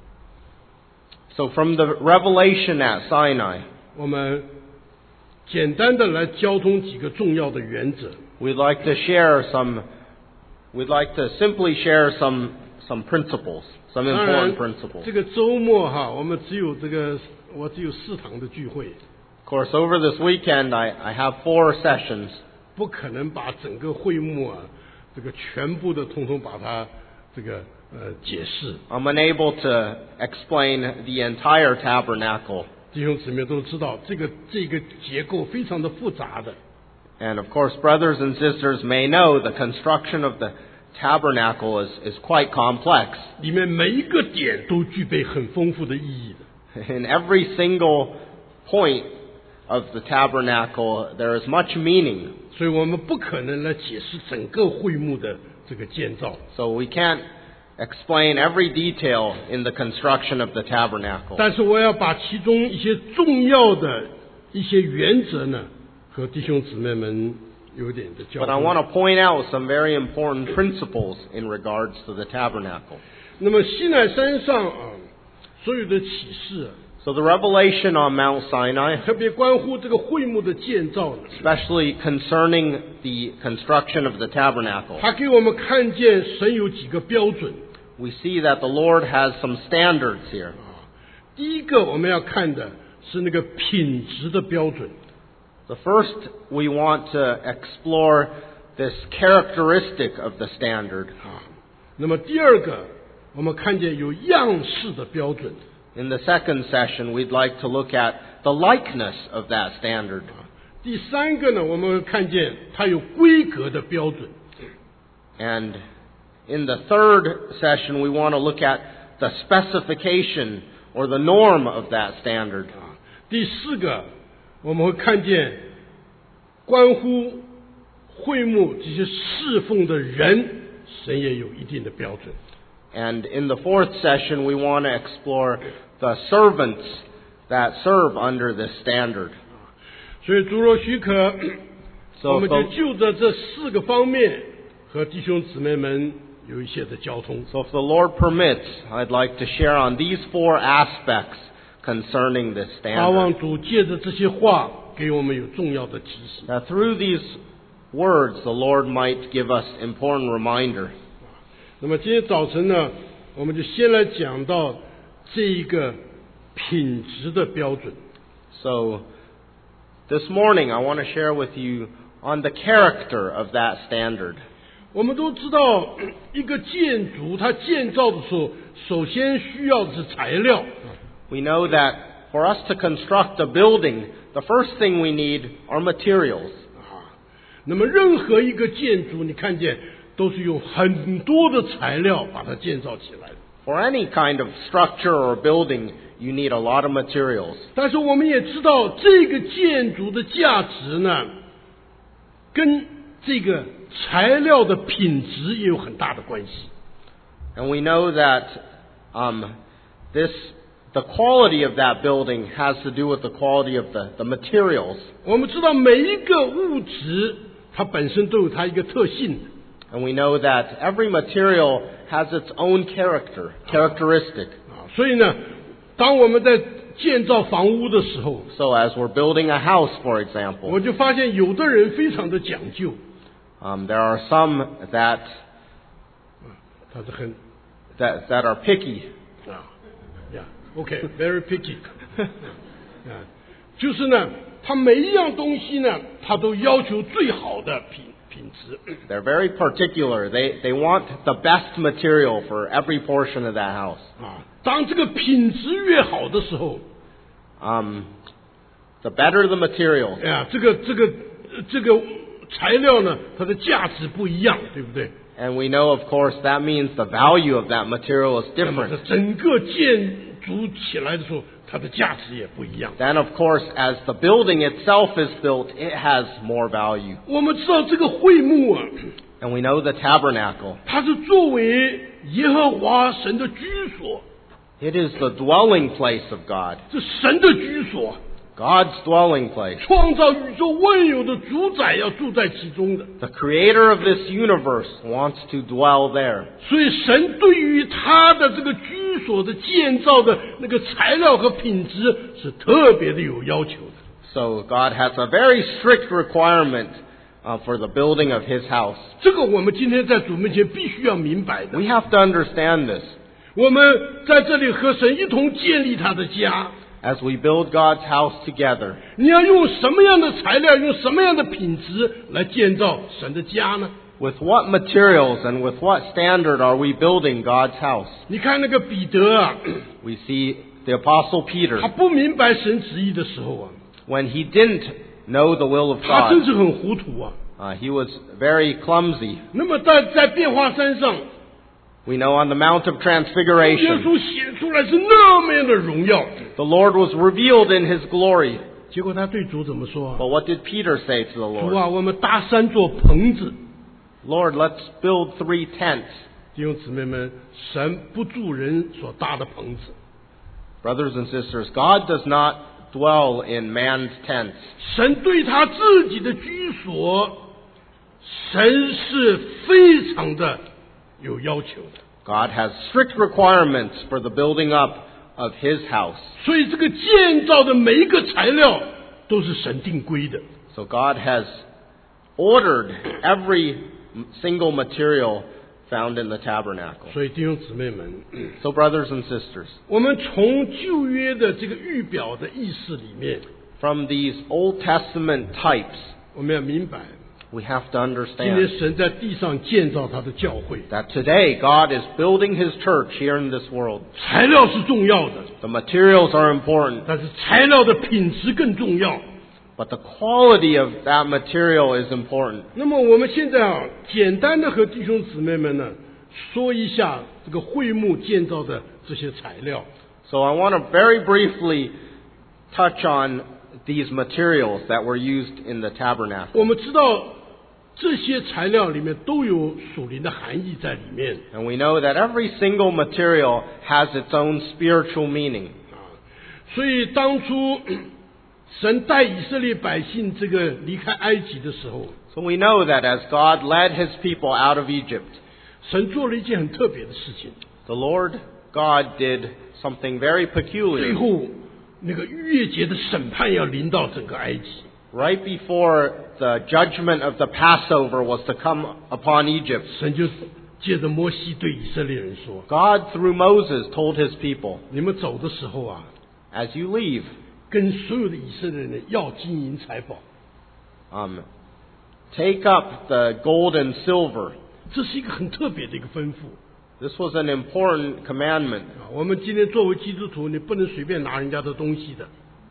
[SPEAKER 2] So from the revelation at Sinai,
[SPEAKER 1] 我们简单的来交通几个重要的原则。
[SPEAKER 2] we'd like to share some, we'd like to simply share some, some principles, some
[SPEAKER 1] 当然
[SPEAKER 2] important，principles.
[SPEAKER 1] 这个周末哈，我们只有这个我只有四堂的聚会，
[SPEAKER 2] Of course, over this weekend, I, I have four sessions.
[SPEAKER 1] 不可能把整个会幕啊，这个全部的通通把它这个呃解释。
[SPEAKER 2] I'm unable to explain the entire tabernacle.
[SPEAKER 1] 弟兄姊妹都知道，这个这个结构非常的复杂的。
[SPEAKER 2] And of course, brothers and sisters may know the construction of the tabernacle is, is quite complex.
[SPEAKER 1] 里面每一个点都具备很丰富的意义的。
[SPEAKER 2] In every single point of the tabernacle, there is much meaning.
[SPEAKER 1] 所以我们不可能来解释整个会幕的这个建造。
[SPEAKER 2] So we can't explain every detail in the construction of the tabernacle.
[SPEAKER 1] 但是我要把其中一些重要的一些原则呢，和弟兄姊妹们有点的交
[SPEAKER 2] But I
[SPEAKER 1] 通。
[SPEAKER 2] want to point out some very important principles in regards to the tabernacle.
[SPEAKER 1] 那么西乃山上啊，所有的启示啊，
[SPEAKER 2] So the revelation on Mount Sinai,
[SPEAKER 1] 特别关乎这个会幕的建造呢，
[SPEAKER 2] especially concerning the construction of the tabernacle,
[SPEAKER 1] 他给我们看见神有几个标准。
[SPEAKER 2] we see that the Lord has some standards here.
[SPEAKER 1] 第一个我们要看的是那个品质的标准。
[SPEAKER 2] The first, we want to explore this characteristic of the standard.
[SPEAKER 1] 啊，那么第二个，我们看见有样式的标准。
[SPEAKER 2] In the second session, we'd like to look at the likeness of that standard.
[SPEAKER 1] 第三个呢，我们会看见它有规格的标准。
[SPEAKER 2] And in the third session, we want to look at the specification or the norm of that standard.
[SPEAKER 1] 啊，第四个，我们会看见关乎会幕这些侍奉的人，神也有一定的标准。
[SPEAKER 2] And in the fourth session, we want to explore the servants that serve under this standard.
[SPEAKER 1] 所以主若许可，
[SPEAKER 2] So
[SPEAKER 1] 我们就
[SPEAKER 2] if the-
[SPEAKER 1] 就着这四个方面和弟兄姊妹们有一些的交通。
[SPEAKER 2] So if the Lord permits, I'd like to share on these four aspects concerning this
[SPEAKER 1] 盼望
[SPEAKER 2] standard.
[SPEAKER 1] 主借着这些话给我们有重要的提醒。
[SPEAKER 2] Now through these words, the Lord might give us important reminder.
[SPEAKER 1] 那么今天早晨呢，我们就先来讲到这一个品质的标准。
[SPEAKER 2] So this morning, I want to share with you on the character of that standard.
[SPEAKER 1] 我们都知道，一个建筑它建造的时候，首先需要的是材料。
[SPEAKER 2] We know that for us to construct a building, the first thing we need are materials.
[SPEAKER 1] 啊，那么任何一个建筑，你看见都是用很多的材料把它建造起来的。
[SPEAKER 2] For any kind of structure or building, you need a lot of materials.
[SPEAKER 1] 但是我们也知道，这个建筑的价值呢，跟这个材料的品质也有很大的关系。
[SPEAKER 2] And we know that um, this, the quality of that building has to do with the quality of the, the materials.
[SPEAKER 1] 我们知道每一个物质，它本身都有它一个特性的。
[SPEAKER 2] And we know that every material has its own character, characteristic.
[SPEAKER 1] 啊，所以呢，当我们在建造房屋的时候，
[SPEAKER 2] So as we're building a house, for
[SPEAKER 1] 我
[SPEAKER 2] example,
[SPEAKER 1] 就发现有的人非常的讲究，
[SPEAKER 2] um, there are some that,
[SPEAKER 1] 他是很
[SPEAKER 2] that, that are picky.
[SPEAKER 1] 啊呀 ，OK，very picky，啊，就是呢，他每一样东西呢，他都要求最好的品品质。
[SPEAKER 2] They're very particular. They, they want the best material for every portion of that house.
[SPEAKER 1] 啊，当这个品质越好的时候，
[SPEAKER 2] Um, the better the material,
[SPEAKER 1] 哎呀，这个这个这个材料呢，它的价值不一样，对不对？
[SPEAKER 2] and we know, of course, that means the value of that material is
[SPEAKER 1] 那么这
[SPEAKER 2] different.
[SPEAKER 1] 整个建筑起来的时候，它的价值也不一样。
[SPEAKER 2] Then, of course, as the building itself is built, it has more value.
[SPEAKER 1] 我们知道这个会幕啊，
[SPEAKER 2] And we know the tabernacle.
[SPEAKER 1] 它是作为耶和华神的居所，
[SPEAKER 2] It is the dwelling place of God,
[SPEAKER 1] 这神的居所，
[SPEAKER 2] God's dwelling place.
[SPEAKER 1] 创造宇宙万有的主宰要住在其中的。
[SPEAKER 2] The creator of this universe wants to dwell there.
[SPEAKER 1] 所以神对于他的这个居所的建造的那个材料和品质是特别的有要求的。
[SPEAKER 2] So God has a very strict requirement uh, for the building of his house.
[SPEAKER 1] 这个我们今天在主面前必须要明白的。
[SPEAKER 2] We have to understand this.
[SPEAKER 1] 我们在这里和神一同建立他的家，
[SPEAKER 2] As we build God's house together,
[SPEAKER 1] 你要用什么样的材料，用什么样的品质来建造神的家呢？
[SPEAKER 2] with what materials and with what standard are we building God's house?
[SPEAKER 1] 你看那个彼得啊，
[SPEAKER 2] We see the Apostle
[SPEAKER 1] 他
[SPEAKER 2] Peter,
[SPEAKER 1] 不明白神旨意的时候啊，
[SPEAKER 2] when he didn't know the will of
[SPEAKER 1] 他真
[SPEAKER 2] God,
[SPEAKER 1] 是很糊涂啊。
[SPEAKER 2] uh, he was very clumsy.
[SPEAKER 1] 那么在在变化山上，
[SPEAKER 2] We know on the Mount of
[SPEAKER 1] 耶
[SPEAKER 2] Transfiguration,
[SPEAKER 1] 稣显出来是那么样的荣耀，
[SPEAKER 2] the Lord was revealed in his glory.
[SPEAKER 1] 结果他对主怎么说啊？
[SPEAKER 2] But what did Peter say to the
[SPEAKER 1] 主
[SPEAKER 2] Lord?
[SPEAKER 1] 啊，我们搭三座棚子。
[SPEAKER 2] Lord, let's build three tents.
[SPEAKER 1] 弟兄姊妹们，神不住人所搭的棚子，
[SPEAKER 2] Brothers and sisters, God does not dwell in man's tents.
[SPEAKER 1] 神对他自己的居所，神是非常的有要求的。
[SPEAKER 2] God has strict requirements for the building up of His house.
[SPEAKER 1] 所以这个建造的每一个材料都是神定规的。
[SPEAKER 2] So God has ordered every single material found in the tabernacle.
[SPEAKER 1] 所以弟兄姊妹们，
[SPEAKER 2] So brothers and sisters,
[SPEAKER 1] 我们从旧约的这个预表的意识里面，
[SPEAKER 2] from these Old Testament types,
[SPEAKER 1] 我们要明白，
[SPEAKER 2] we have to
[SPEAKER 1] 今天
[SPEAKER 2] understand
[SPEAKER 1] 神在地上建造他的教会，
[SPEAKER 2] that today God is building His church here in this world.
[SPEAKER 1] 材料是重要的，
[SPEAKER 2] The materials are important,
[SPEAKER 1] 但是材料的品质更重要。
[SPEAKER 2] but the quality of that material is important.
[SPEAKER 1] 那么我们现在啊，简单的和弟兄姊妹们呢说一下这个会幕建造的这些材料。
[SPEAKER 2] So I want to very briefly touch on these materials that were used in the tabernacle.
[SPEAKER 1] 我们知道这些材料里面都有属灵的含义在里面。
[SPEAKER 2] And we know that every single material has its own spiritual meaning.
[SPEAKER 1] 所以当初神带以色列百姓这个离开埃及的时候，
[SPEAKER 2] So we know that as God led His people out of Egypt,
[SPEAKER 1] 神做了一件很特别的事情。
[SPEAKER 2] the Lord God did something very
[SPEAKER 1] 最
[SPEAKER 2] peculiar.
[SPEAKER 1] 后那个逾越节的审判要临到整个埃及，
[SPEAKER 2] Right before the judgment of the Passover was to come upon Egypt,
[SPEAKER 1] 神就借着摩西对以色列人说
[SPEAKER 2] God through Moses told His people,：“
[SPEAKER 1] 你们走的时候啊，
[SPEAKER 2] as you leave,
[SPEAKER 1] 跟所有的以色列人要金银财宝。
[SPEAKER 2] um, take up the gold and silver.” ”
[SPEAKER 1] 这是一个很特别的一个吩咐
[SPEAKER 2] This was an important commandment.
[SPEAKER 1] 啊！我们今天作为基督徒，你不能随便拿人家的东西的。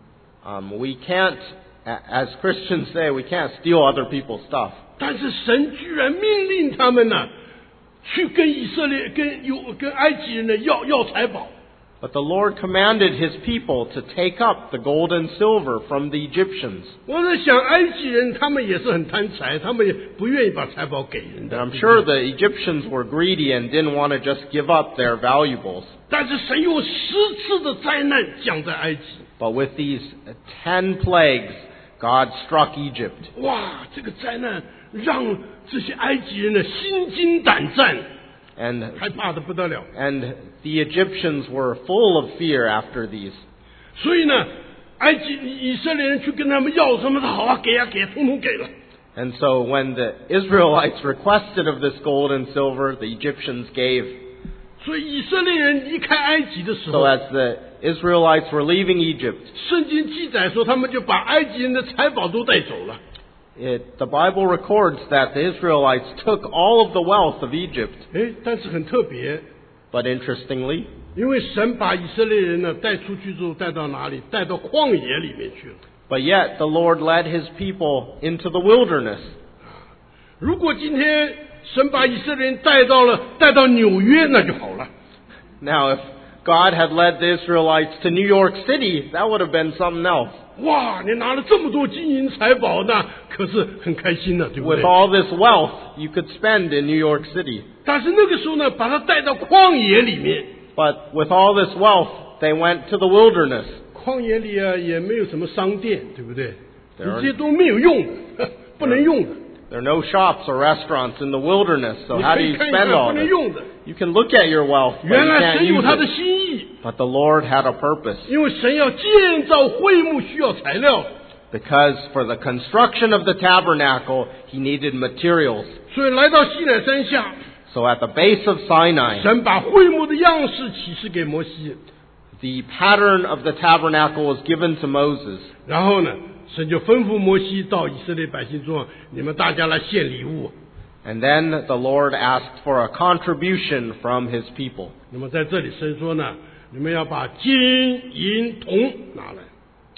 [SPEAKER 2] Um, we can't, a- as Christians say, we can't steal other people's stuff.
[SPEAKER 1] 但是神居然命令他们呢，去跟以色列、跟有跟埃及人呢要要财宝。
[SPEAKER 2] But the Lord commanded His people to take up the gold and silver from the Egyptians.
[SPEAKER 1] 我在想，埃及人他们也是很贪财，他们也不愿意把财宝给人
[SPEAKER 2] And
[SPEAKER 1] 的。
[SPEAKER 2] I'm sure the Egyptians were greedy and didn't want to just give up their valuables.
[SPEAKER 1] 但是神用十次的灾难降在埃及，
[SPEAKER 2] But with these ten plagues, God struck Egypt.
[SPEAKER 1] 哇，这个灾难让这些埃及人呢心惊胆战，
[SPEAKER 2] And,
[SPEAKER 1] 害怕的不得了。
[SPEAKER 2] and the Egyptians were full of fear after these.
[SPEAKER 1] 所以呢，埃及以色列人去跟他们要什么的好啊，给啊给啊，通通给了。
[SPEAKER 2] And so when the Israelites requested of this gold and silver, the Egyptians gave.
[SPEAKER 1] 所以以色列人离开埃及的时
[SPEAKER 2] So
[SPEAKER 1] 候，
[SPEAKER 2] as the Israelites were leaving Egypt,
[SPEAKER 1] 圣经记载说，他们就把埃及人的财宝都带走了。
[SPEAKER 2] it, the Bible records that the Israelites took all of the wealth of Egypt.
[SPEAKER 1] 哎，但是很特别，
[SPEAKER 2] But interestingly,
[SPEAKER 1] 因为神把以色列人呢带出去之后，带到哪里？带到旷野里面去了。
[SPEAKER 2] but yet the Lord led His people into the wilderness.
[SPEAKER 1] 如果今天神把以色列人带到了带到纽约，那就好了。
[SPEAKER 2] Now, if God had led the Israelites to New York City, that would have been something else.
[SPEAKER 1] 哇，你拿了这么多金银财宝，那可是很开心的，对不
[SPEAKER 2] With
[SPEAKER 1] 对？
[SPEAKER 2] all this wealth you could spend in New York City.
[SPEAKER 1] 但是那个时候呢，把他带到旷野里面，
[SPEAKER 2] But with all this wealth, they went to the wilderness.
[SPEAKER 1] 旷野里啊也没有什么商店，对不对？你
[SPEAKER 2] There are-
[SPEAKER 1] 这些都没有用的，不能用的。
[SPEAKER 2] There are no shops or restaurants in the wilderness, so
[SPEAKER 1] 你
[SPEAKER 2] how
[SPEAKER 1] 可
[SPEAKER 2] do
[SPEAKER 1] 以
[SPEAKER 2] you
[SPEAKER 1] 看一
[SPEAKER 2] spend
[SPEAKER 1] 看，
[SPEAKER 2] all
[SPEAKER 1] 不能
[SPEAKER 2] of it?
[SPEAKER 1] 用的。
[SPEAKER 2] You can look at your wealth, but
[SPEAKER 1] 原
[SPEAKER 2] you
[SPEAKER 1] 来
[SPEAKER 2] can't
[SPEAKER 1] 神有
[SPEAKER 2] use
[SPEAKER 1] 他的
[SPEAKER 2] it.
[SPEAKER 1] 心意，
[SPEAKER 2] But the Lord had a purpose.
[SPEAKER 1] 因为神要建造会幕需要材料，
[SPEAKER 2] Because for the construction of the tabernacle, he needed materials.
[SPEAKER 1] 所以来到西乃山下，
[SPEAKER 2] So at the base of Sinai,
[SPEAKER 1] 神把会幕的样式启示给摩西，
[SPEAKER 2] the pattern of the tabernacle was given to Moses.
[SPEAKER 1] 然后呢，神就吩咐摩西到以色列百姓中，你们大家来献礼物。
[SPEAKER 2] And then the Lord asked for a contribution from his people.
[SPEAKER 1] 那么在这里，神说呢，你们要把金银铜拿来，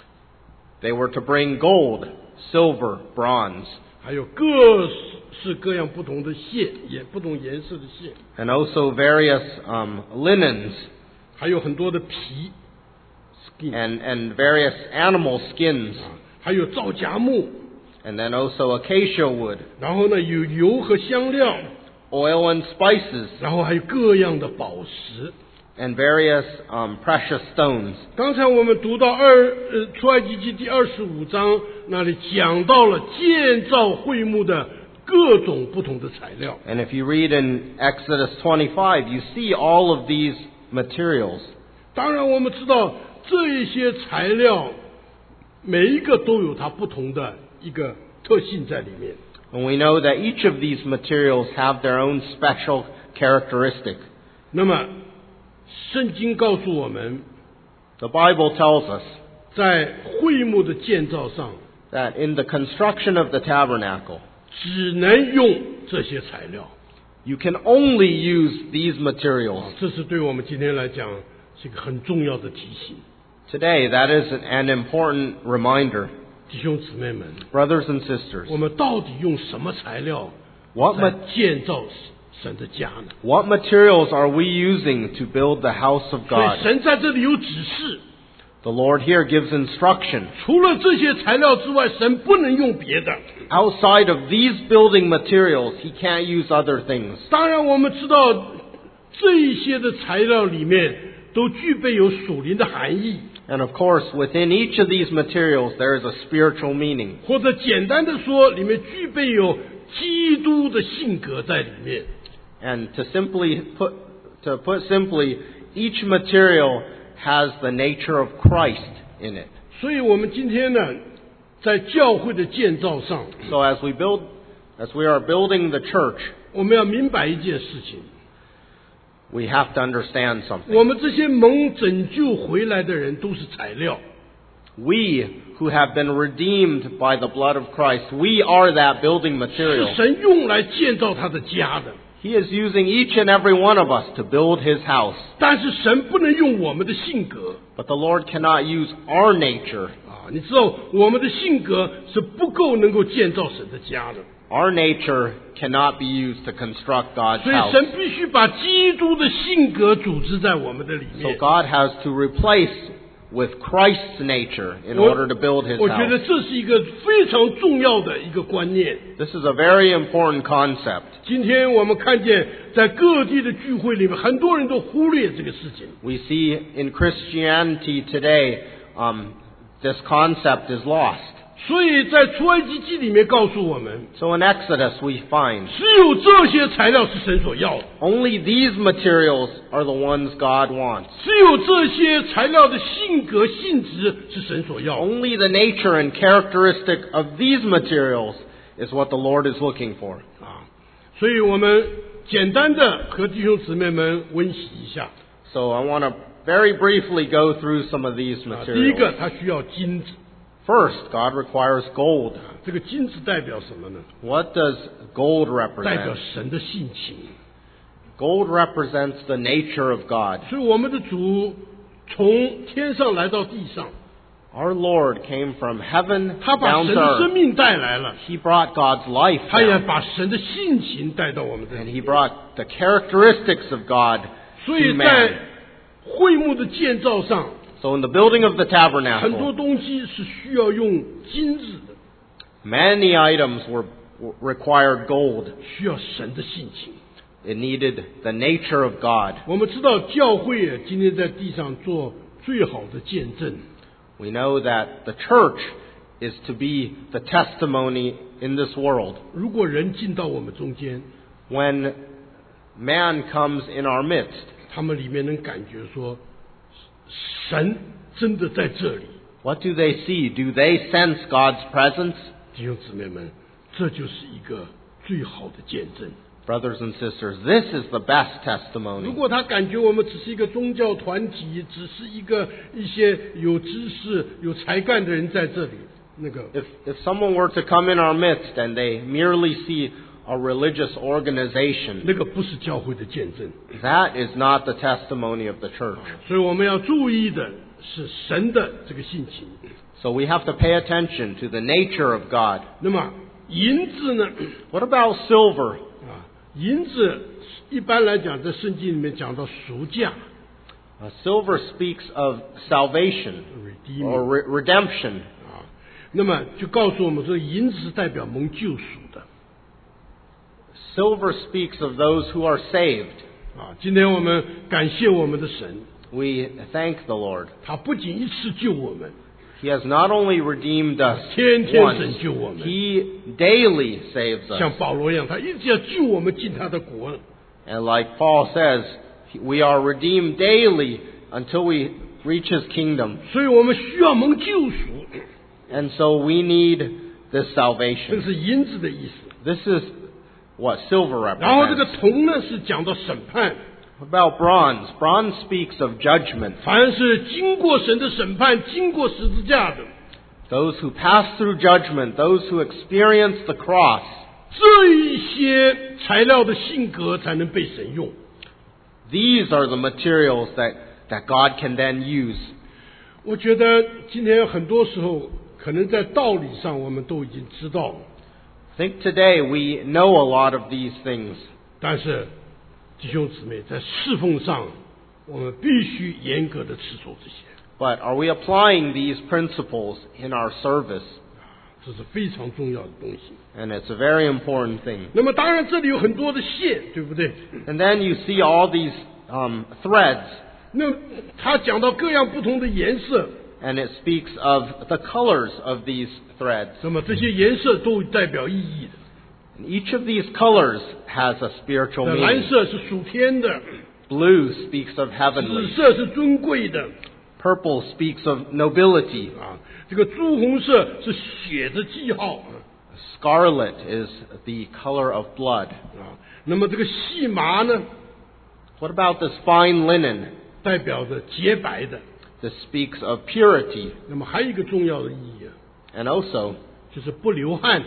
[SPEAKER 2] They were to bring gold, silver, bronze,
[SPEAKER 1] 还有各式各样不同的线，也不同颜色的线，
[SPEAKER 2] and also various um, linens
[SPEAKER 1] 还有很多的皮 skin，
[SPEAKER 2] and, and various animal skins,
[SPEAKER 1] 还有皂荚木，
[SPEAKER 2] and then also acacia wood,
[SPEAKER 1] 然后呢有油和香料，
[SPEAKER 2] oil and spices,
[SPEAKER 1] 然后还有各样的宝石。
[SPEAKER 2] and various um, precious stones.
[SPEAKER 1] 刚才我们读到二呃出埃及记第二十五章那里讲到了建造会幕的各种不同的材料。
[SPEAKER 2] And if you read in Exodus twenty-five, you see all of these materials.
[SPEAKER 1] 当然，我们知道这一些材料每一个都有它不同的一个特性在里面。
[SPEAKER 2] And we know that each of these materials have their own special characteristic.
[SPEAKER 1] 那么，圣经告诉我们，
[SPEAKER 2] The Bible tells us
[SPEAKER 1] 在会幕的建造上，
[SPEAKER 2] that in the construction of the tabernacle,
[SPEAKER 1] 只能用这些材料。
[SPEAKER 2] you can only use these materials.
[SPEAKER 1] 这是对我们今天来讲是一个很重要的提醒。
[SPEAKER 2] Today, that is an important reminder.
[SPEAKER 1] 弟兄姊妹们，
[SPEAKER 2] Brothers and sisters,
[SPEAKER 1] 我们到底用什么材料
[SPEAKER 2] what,
[SPEAKER 1] 来
[SPEAKER 2] ma-
[SPEAKER 1] 建造神的家呢？
[SPEAKER 2] what materials are we using to build the house of
[SPEAKER 1] 所以
[SPEAKER 2] God?
[SPEAKER 1] 神在这里有指示，
[SPEAKER 2] The Lord here gives instruction.
[SPEAKER 1] 除了这些材料之外，神不能用别的。
[SPEAKER 2] Outside of these building materials, He can't use other things.
[SPEAKER 1] 当然，我们知道这一些的材料里面都具备有属灵的含义，
[SPEAKER 2] And of course, within each of these materials, there is a spiritual meaning.
[SPEAKER 1] 或者简单的说，里面具备有基督的性格在里面。
[SPEAKER 2] And to simply put, to put simply, each material has the nature of Christ in it.
[SPEAKER 1] 所以我们今天呢，在教会的建造上，
[SPEAKER 2] So as we build, as we are building the church,
[SPEAKER 1] 我们要明白一件事情：
[SPEAKER 2] we have to understand something.
[SPEAKER 1] 我们这些蒙拯救回来的人都是材料。
[SPEAKER 2] We who have been redeemed by the blood of Christ, we are that building
[SPEAKER 1] 是
[SPEAKER 2] material.
[SPEAKER 1] 神用来建造他的家的，
[SPEAKER 2] He is using each and every one of us to build His house.
[SPEAKER 1] 但是神不能用我们的性格
[SPEAKER 2] But the Lord cannot use our nature.
[SPEAKER 1] 啊！你知道，我们的性格是不够能够建造神的家的，
[SPEAKER 2] Our nature cannot be used to construct God's
[SPEAKER 1] 所以
[SPEAKER 2] house.
[SPEAKER 1] 神必须把基督的性格组织在我们的里
[SPEAKER 2] So
[SPEAKER 1] 面。
[SPEAKER 2] God has to replace with Christ's nature in
[SPEAKER 1] 我
[SPEAKER 2] order to build His
[SPEAKER 1] 我觉得
[SPEAKER 2] house.
[SPEAKER 1] 这是一个非常重要的一个观念。
[SPEAKER 2] This is a very important concept.
[SPEAKER 1] 今天我们看见，在各地的聚会里面，很多人都忽略这个事情。
[SPEAKER 2] We see in Christianity today, um, this concept is lost.
[SPEAKER 1] 所以在出埃及记里面告诉我们，
[SPEAKER 2] So in Exodus we find
[SPEAKER 1] 只有这些材料是神所要的，
[SPEAKER 2] only these materials are the ones God wants.
[SPEAKER 1] 只有这些材料的性格性质是神所要的。
[SPEAKER 2] Only the nature and characteristic of these materials is what the Lord is looking for.
[SPEAKER 1] 啊，所以我们简单的和弟兄姊妹们温习一下。
[SPEAKER 2] So I want to very briefly go through some of these
[SPEAKER 1] 啊，第一
[SPEAKER 2] materials.
[SPEAKER 1] 个，它需要金子。
[SPEAKER 2] First, God requires gold.
[SPEAKER 1] 这个金子代表什么呢？
[SPEAKER 2] What does gold
[SPEAKER 1] 代表
[SPEAKER 2] represent?
[SPEAKER 1] 神的性情。
[SPEAKER 2] Gold represents the nature of God.
[SPEAKER 1] 所以我们的主从天上来到地上，
[SPEAKER 2] Our Lord came from heaven
[SPEAKER 1] 他把
[SPEAKER 2] down
[SPEAKER 1] 神
[SPEAKER 2] to
[SPEAKER 1] 的生
[SPEAKER 2] earth.
[SPEAKER 1] 命带来了，
[SPEAKER 2] He brought God's life
[SPEAKER 1] 他也
[SPEAKER 2] down.
[SPEAKER 1] 把神的性情带到我们这
[SPEAKER 2] And
[SPEAKER 1] 里。
[SPEAKER 2] He brought the characteristics of God
[SPEAKER 1] 所
[SPEAKER 2] to
[SPEAKER 1] 以在
[SPEAKER 2] man.
[SPEAKER 1] 会幕的建造上，
[SPEAKER 2] So in the building of the
[SPEAKER 1] 很多
[SPEAKER 2] tabernacle,
[SPEAKER 1] 东西是需要用金子的，
[SPEAKER 2] many items were were- required gold.
[SPEAKER 1] 需要神的性情。
[SPEAKER 2] It needed the nature of God.
[SPEAKER 1] 我们知道教会也今天在地上做最好的见证。
[SPEAKER 2] We know that the church is to be the testimony in this world.
[SPEAKER 1] 如果人进到我们中间，
[SPEAKER 2] When man comes in our midst,
[SPEAKER 1] 他们里面能感觉说，神真的在这里。
[SPEAKER 2] what do they see? Do they sense God's presence?
[SPEAKER 1] 弟兄姊妹们，这就是一个最好的见证。
[SPEAKER 2] Brothers and sisters, this is the best
[SPEAKER 1] 如
[SPEAKER 2] testimony.
[SPEAKER 1] 果他感觉我们只是一个宗教团体，只是一个一些有知识、有才干的人在这里，那个
[SPEAKER 2] If, if someone were to come in our midst and they merely see a religious organization,
[SPEAKER 1] 那个不是教会的见证。
[SPEAKER 2] that is not the testimony of the church.
[SPEAKER 1] 所以我们要注意的是神的这个性情。
[SPEAKER 2] So we have to pay attention to the nature of God.
[SPEAKER 1] 那么银子呢？
[SPEAKER 2] What about silver?
[SPEAKER 1] 啊，银子一般来讲，在圣经里面讲到赎价
[SPEAKER 2] Uh, silver speaks of salvation
[SPEAKER 1] （redeem）
[SPEAKER 2] or re- redemption.
[SPEAKER 1] 啊，那么就告诉我们说，银子是代表蒙救赎的
[SPEAKER 2] Silver speaks of those who are saved.
[SPEAKER 1] 啊。今天我们感谢我们的神，
[SPEAKER 2] We thank the Lord.
[SPEAKER 1] 他不仅一次救我们，
[SPEAKER 2] He has not only redeemed us
[SPEAKER 1] 天天
[SPEAKER 2] once,
[SPEAKER 1] 拯救我们，
[SPEAKER 2] He daily saves
[SPEAKER 1] 像
[SPEAKER 2] us.
[SPEAKER 1] 保罗一样，他一直要救我们进他的国。
[SPEAKER 2] And like Paul says, we are redeemed daily until we reach His kingdom.
[SPEAKER 1] 所以我们需要蒙救赎，
[SPEAKER 2] And so we need this
[SPEAKER 1] 这
[SPEAKER 2] salvation.
[SPEAKER 1] 是银子的意思。
[SPEAKER 2] This is what silver
[SPEAKER 1] 然后这个
[SPEAKER 2] represents.
[SPEAKER 1] 铜呢是讲到审判，
[SPEAKER 2] What about bronze? Bronze speaks of judgment.
[SPEAKER 1] 凡是经过神的审判、经过十字架的，
[SPEAKER 2] Those who pass through judgment, those who experience the cross,
[SPEAKER 1] 这一些材料的性格才能被神用。
[SPEAKER 2] these are the materials that, that God can then use.
[SPEAKER 1] 我觉得今天很多时候，可能在道理上我们都已经知道了，
[SPEAKER 2] I think today we know a lot of these things.
[SPEAKER 1] 但是弟兄姊妹在侍奉上，我们必须严格的持守这些，
[SPEAKER 2] But are we applying these principles in our service?
[SPEAKER 1] 这是非常重要的东西。
[SPEAKER 2] And it's a very important thing.
[SPEAKER 1] 那么当然这里有很多的线，对不对？
[SPEAKER 2] And then you see all these um, threads,
[SPEAKER 1] 那他讲到各样不同的颜色，
[SPEAKER 2] and it speaks of the colors of these threads.
[SPEAKER 1] 那么这些颜色都代表意义的。
[SPEAKER 2] And each of these colors has a spiritual
[SPEAKER 1] 那蓝
[SPEAKER 2] meaning.
[SPEAKER 1] 色是属天的，
[SPEAKER 2] Blue speaks of
[SPEAKER 1] 紫
[SPEAKER 2] heavenly.
[SPEAKER 1] 色是尊贵的，
[SPEAKER 2] Purple speaks of nobility.
[SPEAKER 1] 啊，这个朱红色是血的记号啊。
[SPEAKER 2] Scarlet is the color of blood.
[SPEAKER 1] 啊，那么这个细麻呢，
[SPEAKER 2] What about this fine linen?
[SPEAKER 1] 代表着洁白的。
[SPEAKER 2] This speaks of purity.
[SPEAKER 1] 那么还有一个重要的意义啊，
[SPEAKER 2] And also,
[SPEAKER 1] 就是不流汗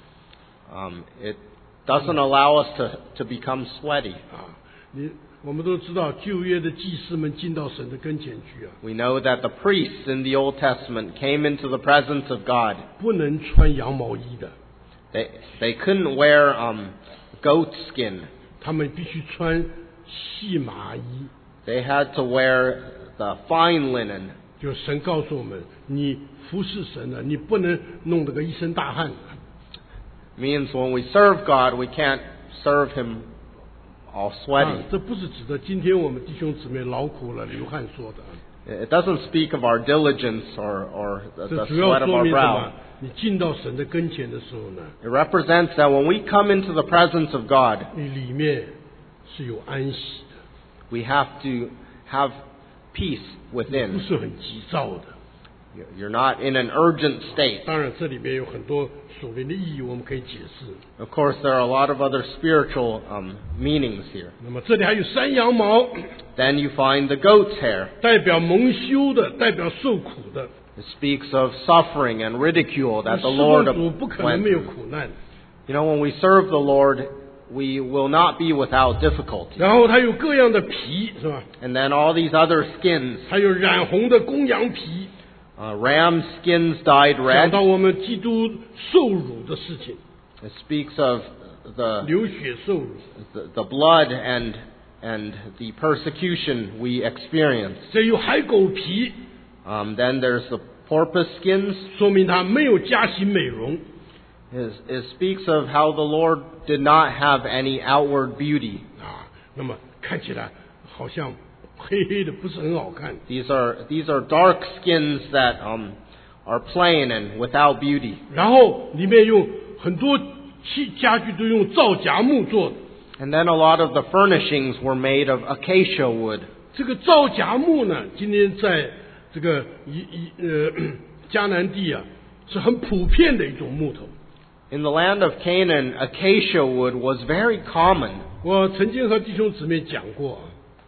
[SPEAKER 2] um, it doesn't allow us to, to become sweaty.
[SPEAKER 1] 啊。你我们都知道，旧约的祭司们进到神的跟前去啊，
[SPEAKER 2] We know that the priests in the Old Testament came into the presence of God.
[SPEAKER 1] 不能穿羊毛衣的，
[SPEAKER 2] They, they couldn't wear um, goat skin.
[SPEAKER 1] 他们必须穿细麻衣。
[SPEAKER 2] They had to wear the fine linen.
[SPEAKER 1] 就神告诉我们，你服侍神了，你不能弄得个一身大汗。
[SPEAKER 2] Means when we serve God, we can't serve Him all
[SPEAKER 1] 啊
[SPEAKER 2] sweaty.
[SPEAKER 1] 这不是指的今天我们弟兄姊妹劳苦了流汗说的啊，
[SPEAKER 2] It doesn't speak of our diligence or, or the,
[SPEAKER 1] 这
[SPEAKER 2] the
[SPEAKER 1] 主要
[SPEAKER 2] sweat of
[SPEAKER 1] 说
[SPEAKER 2] our
[SPEAKER 1] 明什
[SPEAKER 2] brow.
[SPEAKER 1] 么？你进到神的跟前的时候呢，
[SPEAKER 2] It represents that when we come into the presence of God,
[SPEAKER 1] 你里面是有安息的，
[SPEAKER 2] we have to have peace
[SPEAKER 1] 不
[SPEAKER 2] within.
[SPEAKER 1] 是很急躁的。
[SPEAKER 2] You're not in an urgent state.
[SPEAKER 1] 当然，这里面有很多属灵的意义，我们可以解释。
[SPEAKER 2] Of course, there are a lot of other spiritual um, meanings here.
[SPEAKER 1] 那么这里还有山羊毛，
[SPEAKER 2] Then you find the goat's hair.
[SPEAKER 1] 代表蒙羞的，代表受苦的。
[SPEAKER 2] It speaks of suffering and ridicule that
[SPEAKER 1] 侍
[SPEAKER 2] the Lord
[SPEAKER 1] 奉主不可能
[SPEAKER 2] went
[SPEAKER 1] 没有
[SPEAKER 2] through.
[SPEAKER 1] 苦难。
[SPEAKER 2] You know, when we serve the Lord, we will not be without difficulty.
[SPEAKER 1] 然后它有各样的皮，是吧？
[SPEAKER 2] And then all these other skins,
[SPEAKER 1] 还有染红的公羊皮，
[SPEAKER 2] uh, ram skins dyed
[SPEAKER 1] 讲
[SPEAKER 2] red.
[SPEAKER 1] 到我们基督受辱的事情，
[SPEAKER 2] It speaks of the,
[SPEAKER 1] 流血受辱。
[SPEAKER 2] the, the blood and, and the persecution we experience.
[SPEAKER 1] 这有海狗皮，
[SPEAKER 2] Um, then there's the porpoise skins.
[SPEAKER 1] 说明他没有加行美容。
[SPEAKER 2] It, it speaks of how the Lord did not have any outward beauty.
[SPEAKER 1] 啊，那么看起来好像黑黑的，不是很好看。
[SPEAKER 2] These are, these are dark skins that um, are plain and without beauty.
[SPEAKER 1] 然后里面用很多器家具都用皂荚木做的。
[SPEAKER 2] And then a lot of the furnishings were made of acacia wood.
[SPEAKER 1] 这个皂荚木呢，今天在这个一一呃迦南地啊，是很普遍的一种木头。
[SPEAKER 2] In the land of Canaan, acacia wood was very common.
[SPEAKER 1] 我曾经和弟兄姊妹讲过，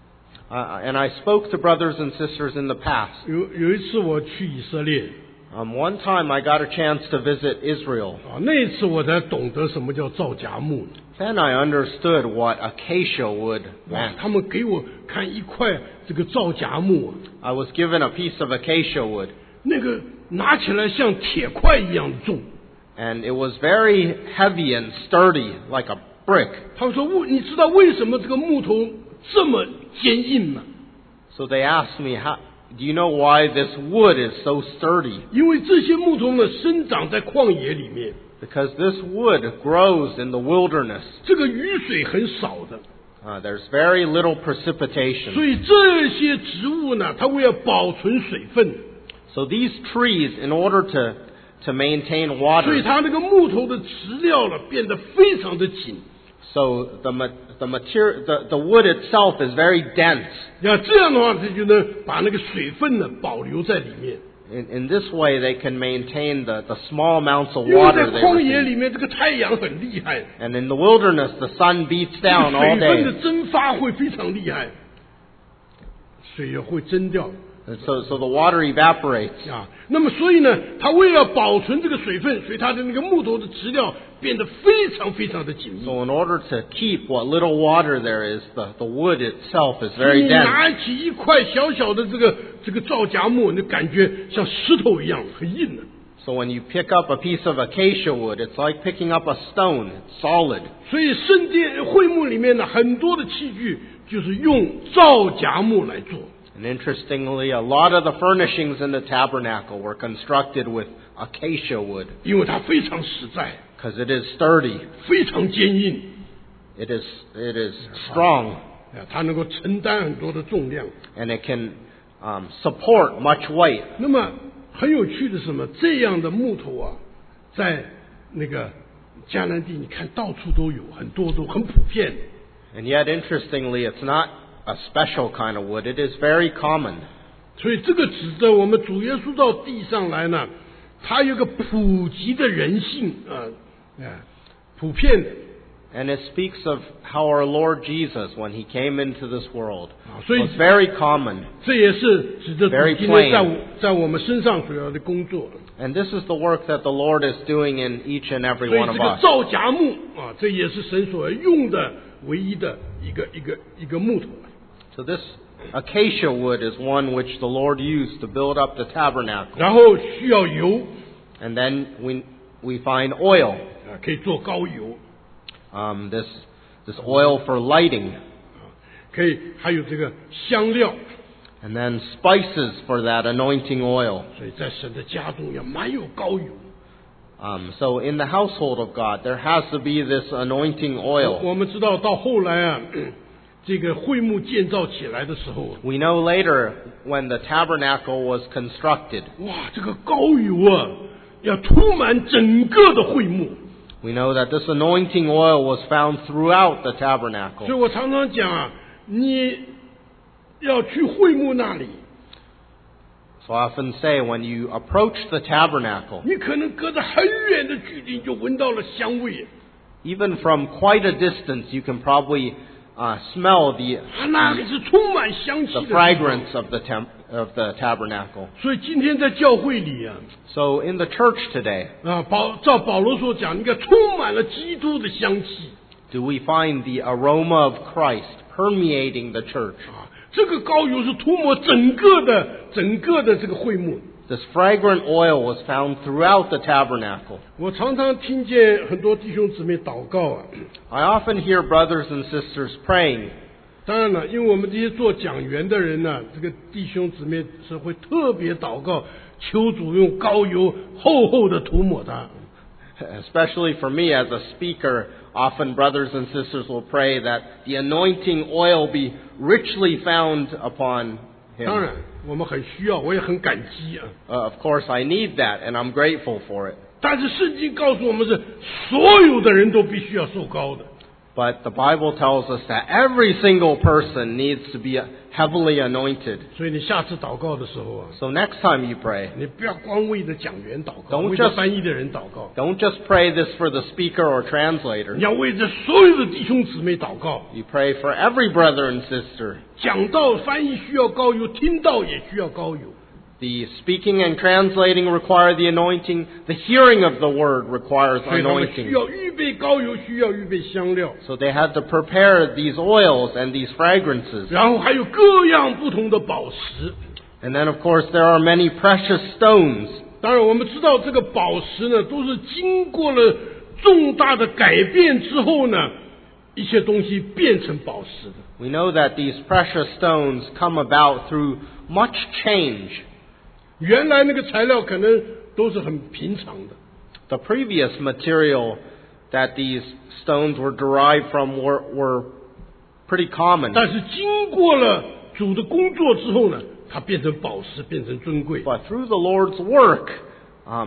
[SPEAKER 2] Uh, and I spoke to brothers and sisters in the past.
[SPEAKER 1] 有有一次我去以色列
[SPEAKER 2] Um, one time I got a chance to visit Israel.
[SPEAKER 1] 啊，那一次我才懂得什么叫皂荚木。
[SPEAKER 2] Then I understood what acacia wood
[SPEAKER 1] 哇，
[SPEAKER 2] meant.
[SPEAKER 1] 他们给我看一块这个皂荚木啊，
[SPEAKER 2] I was given a piece of acacia wood,
[SPEAKER 1] 那个拿起来像铁块一样重。
[SPEAKER 2] and it was very heavy and sturdy, like a brick.
[SPEAKER 1] 他们说：“为你知道为什么这个木头这么坚硬吗？
[SPEAKER 2] So they asked me, how, do you know why this wood is so sturdy?
[SPEAKER 1] 因为这些木头呢生长在旷野里面，
[SPEAKER 2] Because this wood grows in the wilderness.
[SPEAKER 1] 这个雨水很少的，
[SPEAKER 2] Uh, there's very little
[SPEAKER 1] 所
[SPEAKER 2] precipitation.
[SPEAKER 1] 以这些植物呢，它为了保存水分，
[SPEAKER 2] So these trees, in order to, to maintain
[SPEAKER 1] 所以
[SPEAKER 2] water,
[SPEAKER 1] 它那个木头的质料呢变得非常的紧。
[SPEAKER 2] so the, ma- the material, the, the wood itself is very dense.
[SPEAKER 1] 那这样的话，它就能把那个水分呢保留在里面。
[SPEAKER 2] In, in this way, they can maintain the, the small amounts of
[SPEAKER 1] 因为
[SPEAKER 2] water
[SPEAKER 1] 在
[SPEAKER 2] they
[SPEAKER 1] 旷野
[SPEAKER 2] receive.
[SPEAKER 1] 里面，这个太阳很厉害，
[SPEAKER 2] And in the wilderness, the sun beats
[SPEAKER 1] 这
[SPEAKER 2] down
[SPEAKER 1] 个
[SPEAKER 2] all
[SPEAKER 1] 水分的
[SPEAKER 2] day.
[SPEAKER 1] 蒸发会非常厉害，水也会蒸掉。
[SPEAKER 2] And so, so the water evaporates.
[SPEAKER 1] 啊，那么所以呢，它为了保存这个水分，所以它的那个木头的质料变得非常非常的紧密。
[SPEAKER 2] So in order to keep what little water there is, the, the wood itself is
[SPEAKER 1] 你
[SPEAKER 2] very dense.
[SPEAKER 1] 拿起一块小小的这个这个皂荚木，你感觉像石头一样很硬的。
[SPEAKER 2] So when you pick up a piece of acacia wood, it's like picking up a stone. It's solid.
[SPEAKER 1] 所以圣殿会幕里面呢，很多的器具就是用皂荚木来做。
[SPEAKER 2] And interestingly, a lot of the furnishings in the tabernacle were constructed with acacia wood
[SPEAKER 1] 因为它非常实在，
[SPEAKER 2] because it is sturdy.
[SPEAKER 1] 非常坚硬，
[SPEAKER 2] It is, it is strong,
[SPEAKER 1] 啊，它能够承担很多的重量。
[SPEAKER 2] and it can um, support much weight.
[SPEAKER 1] 那么很有趣的是什么？这样的木头啊，在那个迦南地，你看到处都有，很多都很普遍。
[SPEAKER 2] And yet, interestingly, it's not a special kind of wood. It is very common.
[SPEAKER 1] 所以这个指着我们主耶稣到地上来呢，他有个普及的人性啊，啊，普遍的。
[SPEAKER 2] And it speaks of how our Lord Jesus, when he came into this world,
[SPEAKER 1] 啊，所以
[SPEAKER 2] was very common.
[SPEAKER 1] 这也是指着主
[SPEAKER 2] Very
[SPEAKER 1] 今天在
[SPEAKER 2] plain.
[SPEAKER 1] 我在我们身上所要的工作。
[SPEAKER 2] And this is the work that the Lord is doing in each and every
[SPEAKER 1] 所以
[SPEAKER 2] one
[SPEAKER 1] 这
[SPEAKER 2] of
[SPEAKER 1] 个
[SPEAKER 2] us.
[SPEAKER 1] 皂荚木啊，这也是神所用的唯一的一个一个一个木头。
[SPEAKER 2] So this acacia wood is one which the Lord used to build up the tabernacle.
[SPEAKER 1] 然后需要油
[SPEAKER 2] And then we, we find oil.
[SPEAKER 1] 啊，可以做膏油，
[SPEAKER 2] Um, this, this oil for lighting.
[SPEAKER 1] 可以还有这个香料。
[SPEAKER 2] And then spices for that anointing oil.
[SPEAKER 1] 所以在神的家中要满有膏油。
[SPEAKER 2] Um, so in the household of God, there has to be this anointing
[SPEAKER 1] 我
[SPEAKER 2] oil.
[SPEAKER 1] 我们知道到后来啊，这个会幕建造起来的时候，
[SPEAKER 2] We know later when the tabernacle was constructed,
[SPEAKER 1] 哇，这个膏油啊，要涂满整个的会幕。
[SPEAKER 2] we know that this anointing oil was found throughout the
[SPEAKER 1] 所以
[SPEAKER 2] tabernacle.
[SPEAKER 1] 我常常讲啊，你要去会幕那里，
[SPEAKER 2] So I often say when you approach the tabernacle,
[SPEAKER 1] 你可能隔着很远的距离就闻到了香味，
[SPEAKER 2] even from quite a distance, you can probably uh, smell the,
[SPEAKER 1] 啊，那里是充满香气
[SPEAKER 2] the
[SPEAKER 1] 的地方。
[SPEAKER 2] fragrance of the, temp, of the tabernacle.
[SPEAKER 1] 所以今天在教会里啊，
[SPEAKER 2] So in the church today,
[SPEAKER 1] 啊，保照保罗所讲，你看充满了基督的香气
[SPEAKER 2] do we find the aroma of Christ permeating the church?
[SPEAKER 1] 啊，这个膏油是涂抹整个的整个的这个会幕。
[SPEAKER 2] This fragrant oil was found throughout the tabernacle.
[SPEAKER 1] 我常常听见很多弟兄姊妹祷告啊，
[SPEAKER 2] I often hear brothers and sisters praying.
[SPEAKER 1] 当然了，因为我们这些做讲员的人呢、这个弟兄姊妹是会特别祷告，求主用膏油厚厚的涂抹他。
[SPEAKER 2] Especially for me as a speaker, often brothers and sisters will pray that the anointing oil be richly found upon
[SPEAKER 1] 当
[SPEAKER 2] him.
[SPEAKER 1] 然，我们很需要，我也很感激啊。
[SPEAKER 2] Uh, of course, I need that, and I'm grateful for it.
[SPEAKER 1] 但是圣经告诉我们是，所有的人都必须要受膏的。
[SPEAKER 2] But the Bible tells us that every single person needs to be heavily anointed.
[SPEAKER 1] 所以你下次祷告的时候啊，
[SPEAKER 2] So next time you pray,
[SPEAKER 1] 你不要光为着讲员祷告，
[SPEAKER 2] Don't
[SPEAKER 1] 为着
[SPEAKER 2] just-
[SPEAKER 1] 翻译的人祷告，
[SPEAKER 2] don't just pray this for the speaker or
[SPEAKER 1] 你
[SPEAKER 2] translator.
[SPEAKER 1] 要为着所有的弟兄姊妹祷告。
[SPEAKER 2] You pray for every brother and sister.
[SPEAKER 1] 讲道翻译需要膏油，听到也需要膏油。
[SPEAKER 2] The speaking and translating require the anointing. The hearing of the word requires
[SPEAKER 1] 所以他们需
[SPEAKER 2] anointing.
[SPEAKER 1] 要预备膏油，需要预备香料，
[SPEAKER 2] So they had to prepare these oils and these fragrances.
[SPEAKER 1] 然后还有各样不同的宝石。
[SPEAKER 2] And then, of course, there are many precious stones.
[SPEAKER 1] 当然，我们知道这个宝石呢，都是经过了重大的改变之后呢，一些东西变成宝石的。
[SPEAKER 2] We know that these precious stones come about through much change.
[SPEAKER 1] 原来那个材料可能都是很平常的，
[SPEAKER 2] The previous material that these stones were derived from were, were pretty common.
[SPEAKER 1] 但是经过了主的工作之后呢，它变成宝石，变成尊贵。
[SPEAKER 2] But through the Lord's work, um,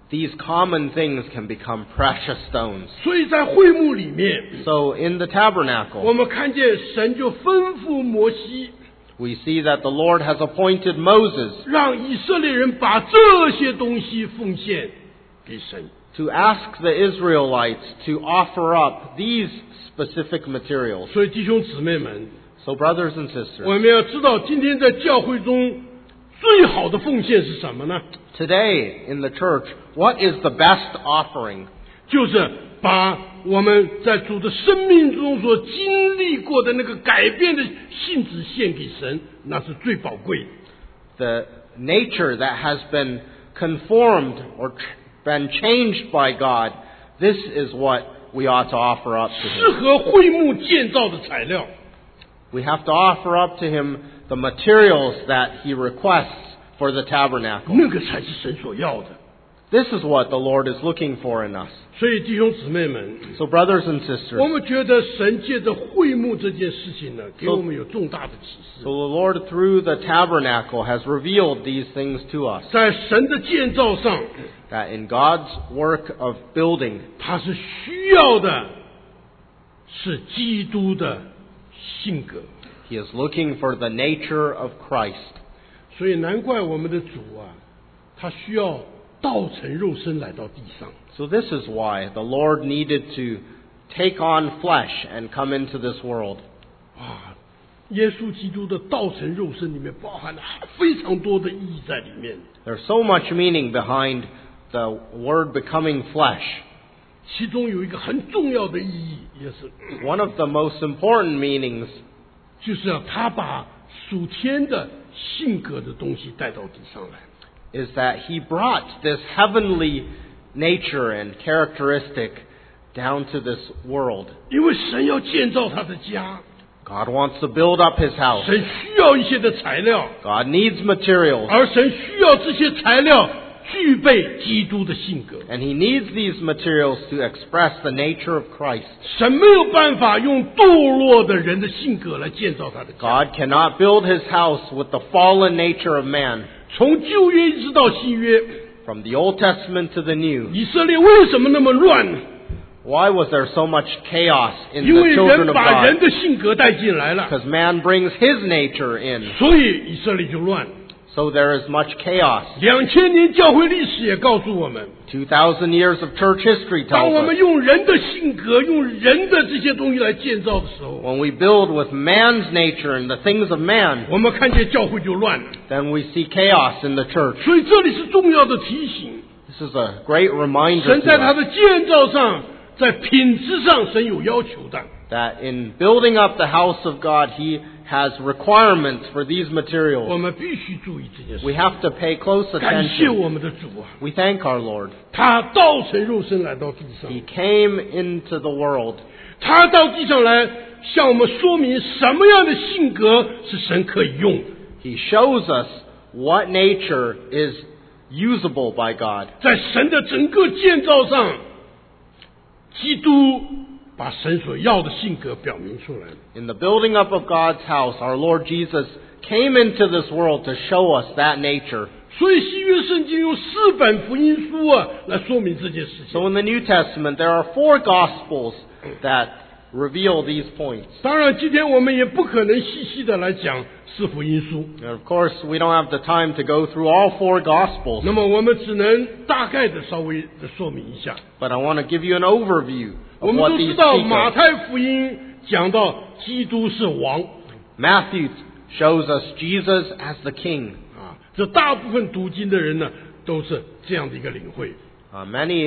[SPEAKER 2] these common things can become precious stones.
[SPEAKER 1] 所以在会幕里面，
[SPEAKER 2] So in the
[SPEAKER 1] 我
[SPEAKER 2] tabernacle,
[SPEAKER 1] 们看见神就吩咐摩西，
[SPEAKER 2] we see that the Lord has appointed Moses
[SPEAKER 1] 让以色列人把这些东西奉献给神。
[SPEAKER 2] to ask the Israelites to offer up these specific materials.
[SPEAKER 1] 所以弟兄姊妹们，
[SPEAKER 2] So brothers and
[SPEAKER 1] 我
[SPEAKER 2] sisters,
[SPEAKER 1] 们要知道今天在教会中最好的奉献是什么呢？
[SPEAKER 2] today in the church, what is the best offering?
[SPEAKER 1] 就是把我们在主的生命中所经历过的那个改变的性质献给神，那是最宝贵的。
[SPEAKER 2] The nature that has been conformed or been changed by God, this is what we ought to offer up to
[SPEAKER 1] 适
[SPEAKER 2] Him.
[SPEAKER 1] 合会幕建造的材料，
[SPEAKER 2] We have to offer up to Him the materials that He requests for the tabernacle.
[SPEAKER 1] 那个才是神所要的。
[SPEAKER 2] This is what the Lord is looking for in us.
[SPEAKER 1] 所以弟兄姊妹们，
[SPEAKER 2] So brothers and
[SPEAKER 1] 我
[SPEAKER 2] sisters,
[SPEAKER 1] 们觉得神借着会幕这件事情呢，给我们有重大的启
[SPEAKER 2] so
[SPEAKER 1] 示。
[SPEAKER 2] the Lord through the tabernacle has revealed these things to us.
[SPEAKER 1] 在神的建造上，
[SPEAKER 2] That in God's work of building,
[SPEAKER 1] 他是需要的是基督的性格。
[SPEAKER 2] He is looking for the nature of Christ.
[SPEAKER 1] 所以难怪我们的主啊，他需要道成肉身来到地上。
[SPEAKER 2] So this is why the Lord needed to take on flesh and come into this world.
[SPEAKER 1] 啊，耶稣基督的道成肉身里面包含了非常多的意义在里面。
[SPEAKER 2] There's so much meaning behind the word becoming flesh.
[SPEAKER 1] 其中有一个很重要的意义，也是
[SPEAKER 2] One of the most important meanings
[SPEAKER 1] 就是要他把属天的性格的东西带到地上来。
[SPEAKER 2] is that He brought this heavenly nature and characteristic down to this world.
[SPEAKER 1] 因为神要建造他的家，
[SPEAKER 2] God wants to build up His house.
[SPEAKER 1] 神需要一些的材料，
[SPEAKER 2] God needs materials.
[SPEAKER 1] 而神需要这些材料具备基督的性格。
[SPEAKER 2] And He needs these materials to express the nature of Christ.
[SPEAKER 1] 神没有办法用堕落的人的性格来建造他的家。
[SPEAKER 2] God cannot build His house with the fallen nature of man.
[SPEAKER 1] 从旧约一直到新约，
[SPEAKER 2] From the Old Testament to the New.
[SPEAKER 1] 以色列为什么那么乱？
[SPEAKER 2] Why was there so much chaos in
[SPEAKER 1] 因
[SPEAKER 2] the
[SPEAKER 1] 为
[SPEAKER 2] children
[SPEAKER 1] 人
[SPEAKER 2] of
[SPEAKER 1] 把人
[SPEAKER 2] God?
[SPEAKER 1] 的性格带进来了，
[SPEAKER 2] Because man brings his nature in.
[SPEAKER 1] 所以以色列就乱。
[SPEAKER 2] So there is much chaos.
[SPEAKER 1] 两千年教会历史也告诉我们，
[SPEAKER 2] two thousand years of church history
[SPEAKER 1] 当
[SPEAKER 2] tells
[SPEAKER 1] 我们
[SPEAKER 2] us
[SPEAKER 1] 用人的性格、用人的这些东西来建造的时候，
[SPEAKER 2] when we build with man's nature and the things of man,
[SPEAKER 1] 我们看见教会就乱了。
[SPEAKER 2] then we see chaos in the church.
[SPEAKER 1] 所以这里是重要的提醒，
[SPEAKER 2] This is a great reminder
[SPEAKER 1] 神
[SPEAKER 2] to
[SPEAKER 1] 在他
[SPEAKER 2] us
[SPEAKER 1] 的建造上，在品质上，神有要求的。
[SPEAKER 2] that in building up the house of God, He has requirements for these
[SPEAKER 1] 我
[SPEAKER 2] materials.
[SPEAKER 1] 们必须注意这件事。
[SPEAKER 2] We have to pay close
[SPEAKER 1] 感谢
[SPEAKER 2] attention.
[SPEAKER 1] 我们的主啊，
[SPEAKER 2] We thank our Lord.
[SPEAKER 1] 他道成肉身来到地上，
[SPEAKER 2] He came into the world.
[SPEAKER 1] 他到地上来向我们说明什么样的性格是神可以用的。
[SPEAKER 2] He shows us what nature is usable by God.
[SPEAKER 1] 在神的整个建造上，基督把神所要的性格表明出来。
[SPEAKER 2] In the building up of God's house, our Lord Jesus came into this world to show us that nature.
[SPEAKER 1] 所以新约圣经用四本福音书啊来说明这件事情。
[SPEAKER 2] So in the New Testament, there are four Gospels that reveal these points.
[SPEAKER 1] 当然，今天我们也不可能细细的来讲四福音书，
[SPEAKER 2] And of course, we don't have the time to go through all four Gospels,
[SPEAKER 1] 那么我们只能大概的稍微的说明一下。
[SPEAKER 2] but I want to give you an overview
[SPEAKER 1] 我
[SPEAKER 2] of
[SPEAKER 1] 们
[SPEAKER 2] what
[SPEAKER 1] 都
[SPEAKER 2] these
[SPEAKER 1] 知道
[SPEAKER 2] speak
[SPEAKER 1] 马
[SPEAKER 2] of.
[SPEAKER 1] 太福音讲到基督是王
[SPEAKER 2] Matthew shows us Jesus as the King.
[SPEAKER 1] 啊，这大部分读经的人呢都是这样的一个领会。
[SPEAKER 2] Uh, many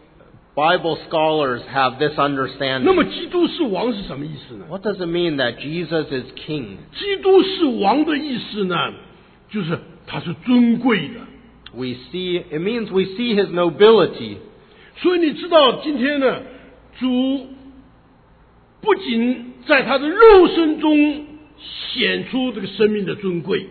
[SPEAKER 2] Bible scholars have this
[SPEAKER 1] 那
[SPEAKER 2] understanding.
[SPEAKER 1] 么基督是王是什么意思呢？
[SPEAKER 2] What does it mean that Jesus is King?
[SPEAKER 1] 基督是王的意思呢，就是他是尊贵的。
[SPEAKER 2] We see, it means we see His nobility.
[SPEAKER 1] 所以你知道今天呢，主不仅在他的肉身中显出这个生命的尊贵，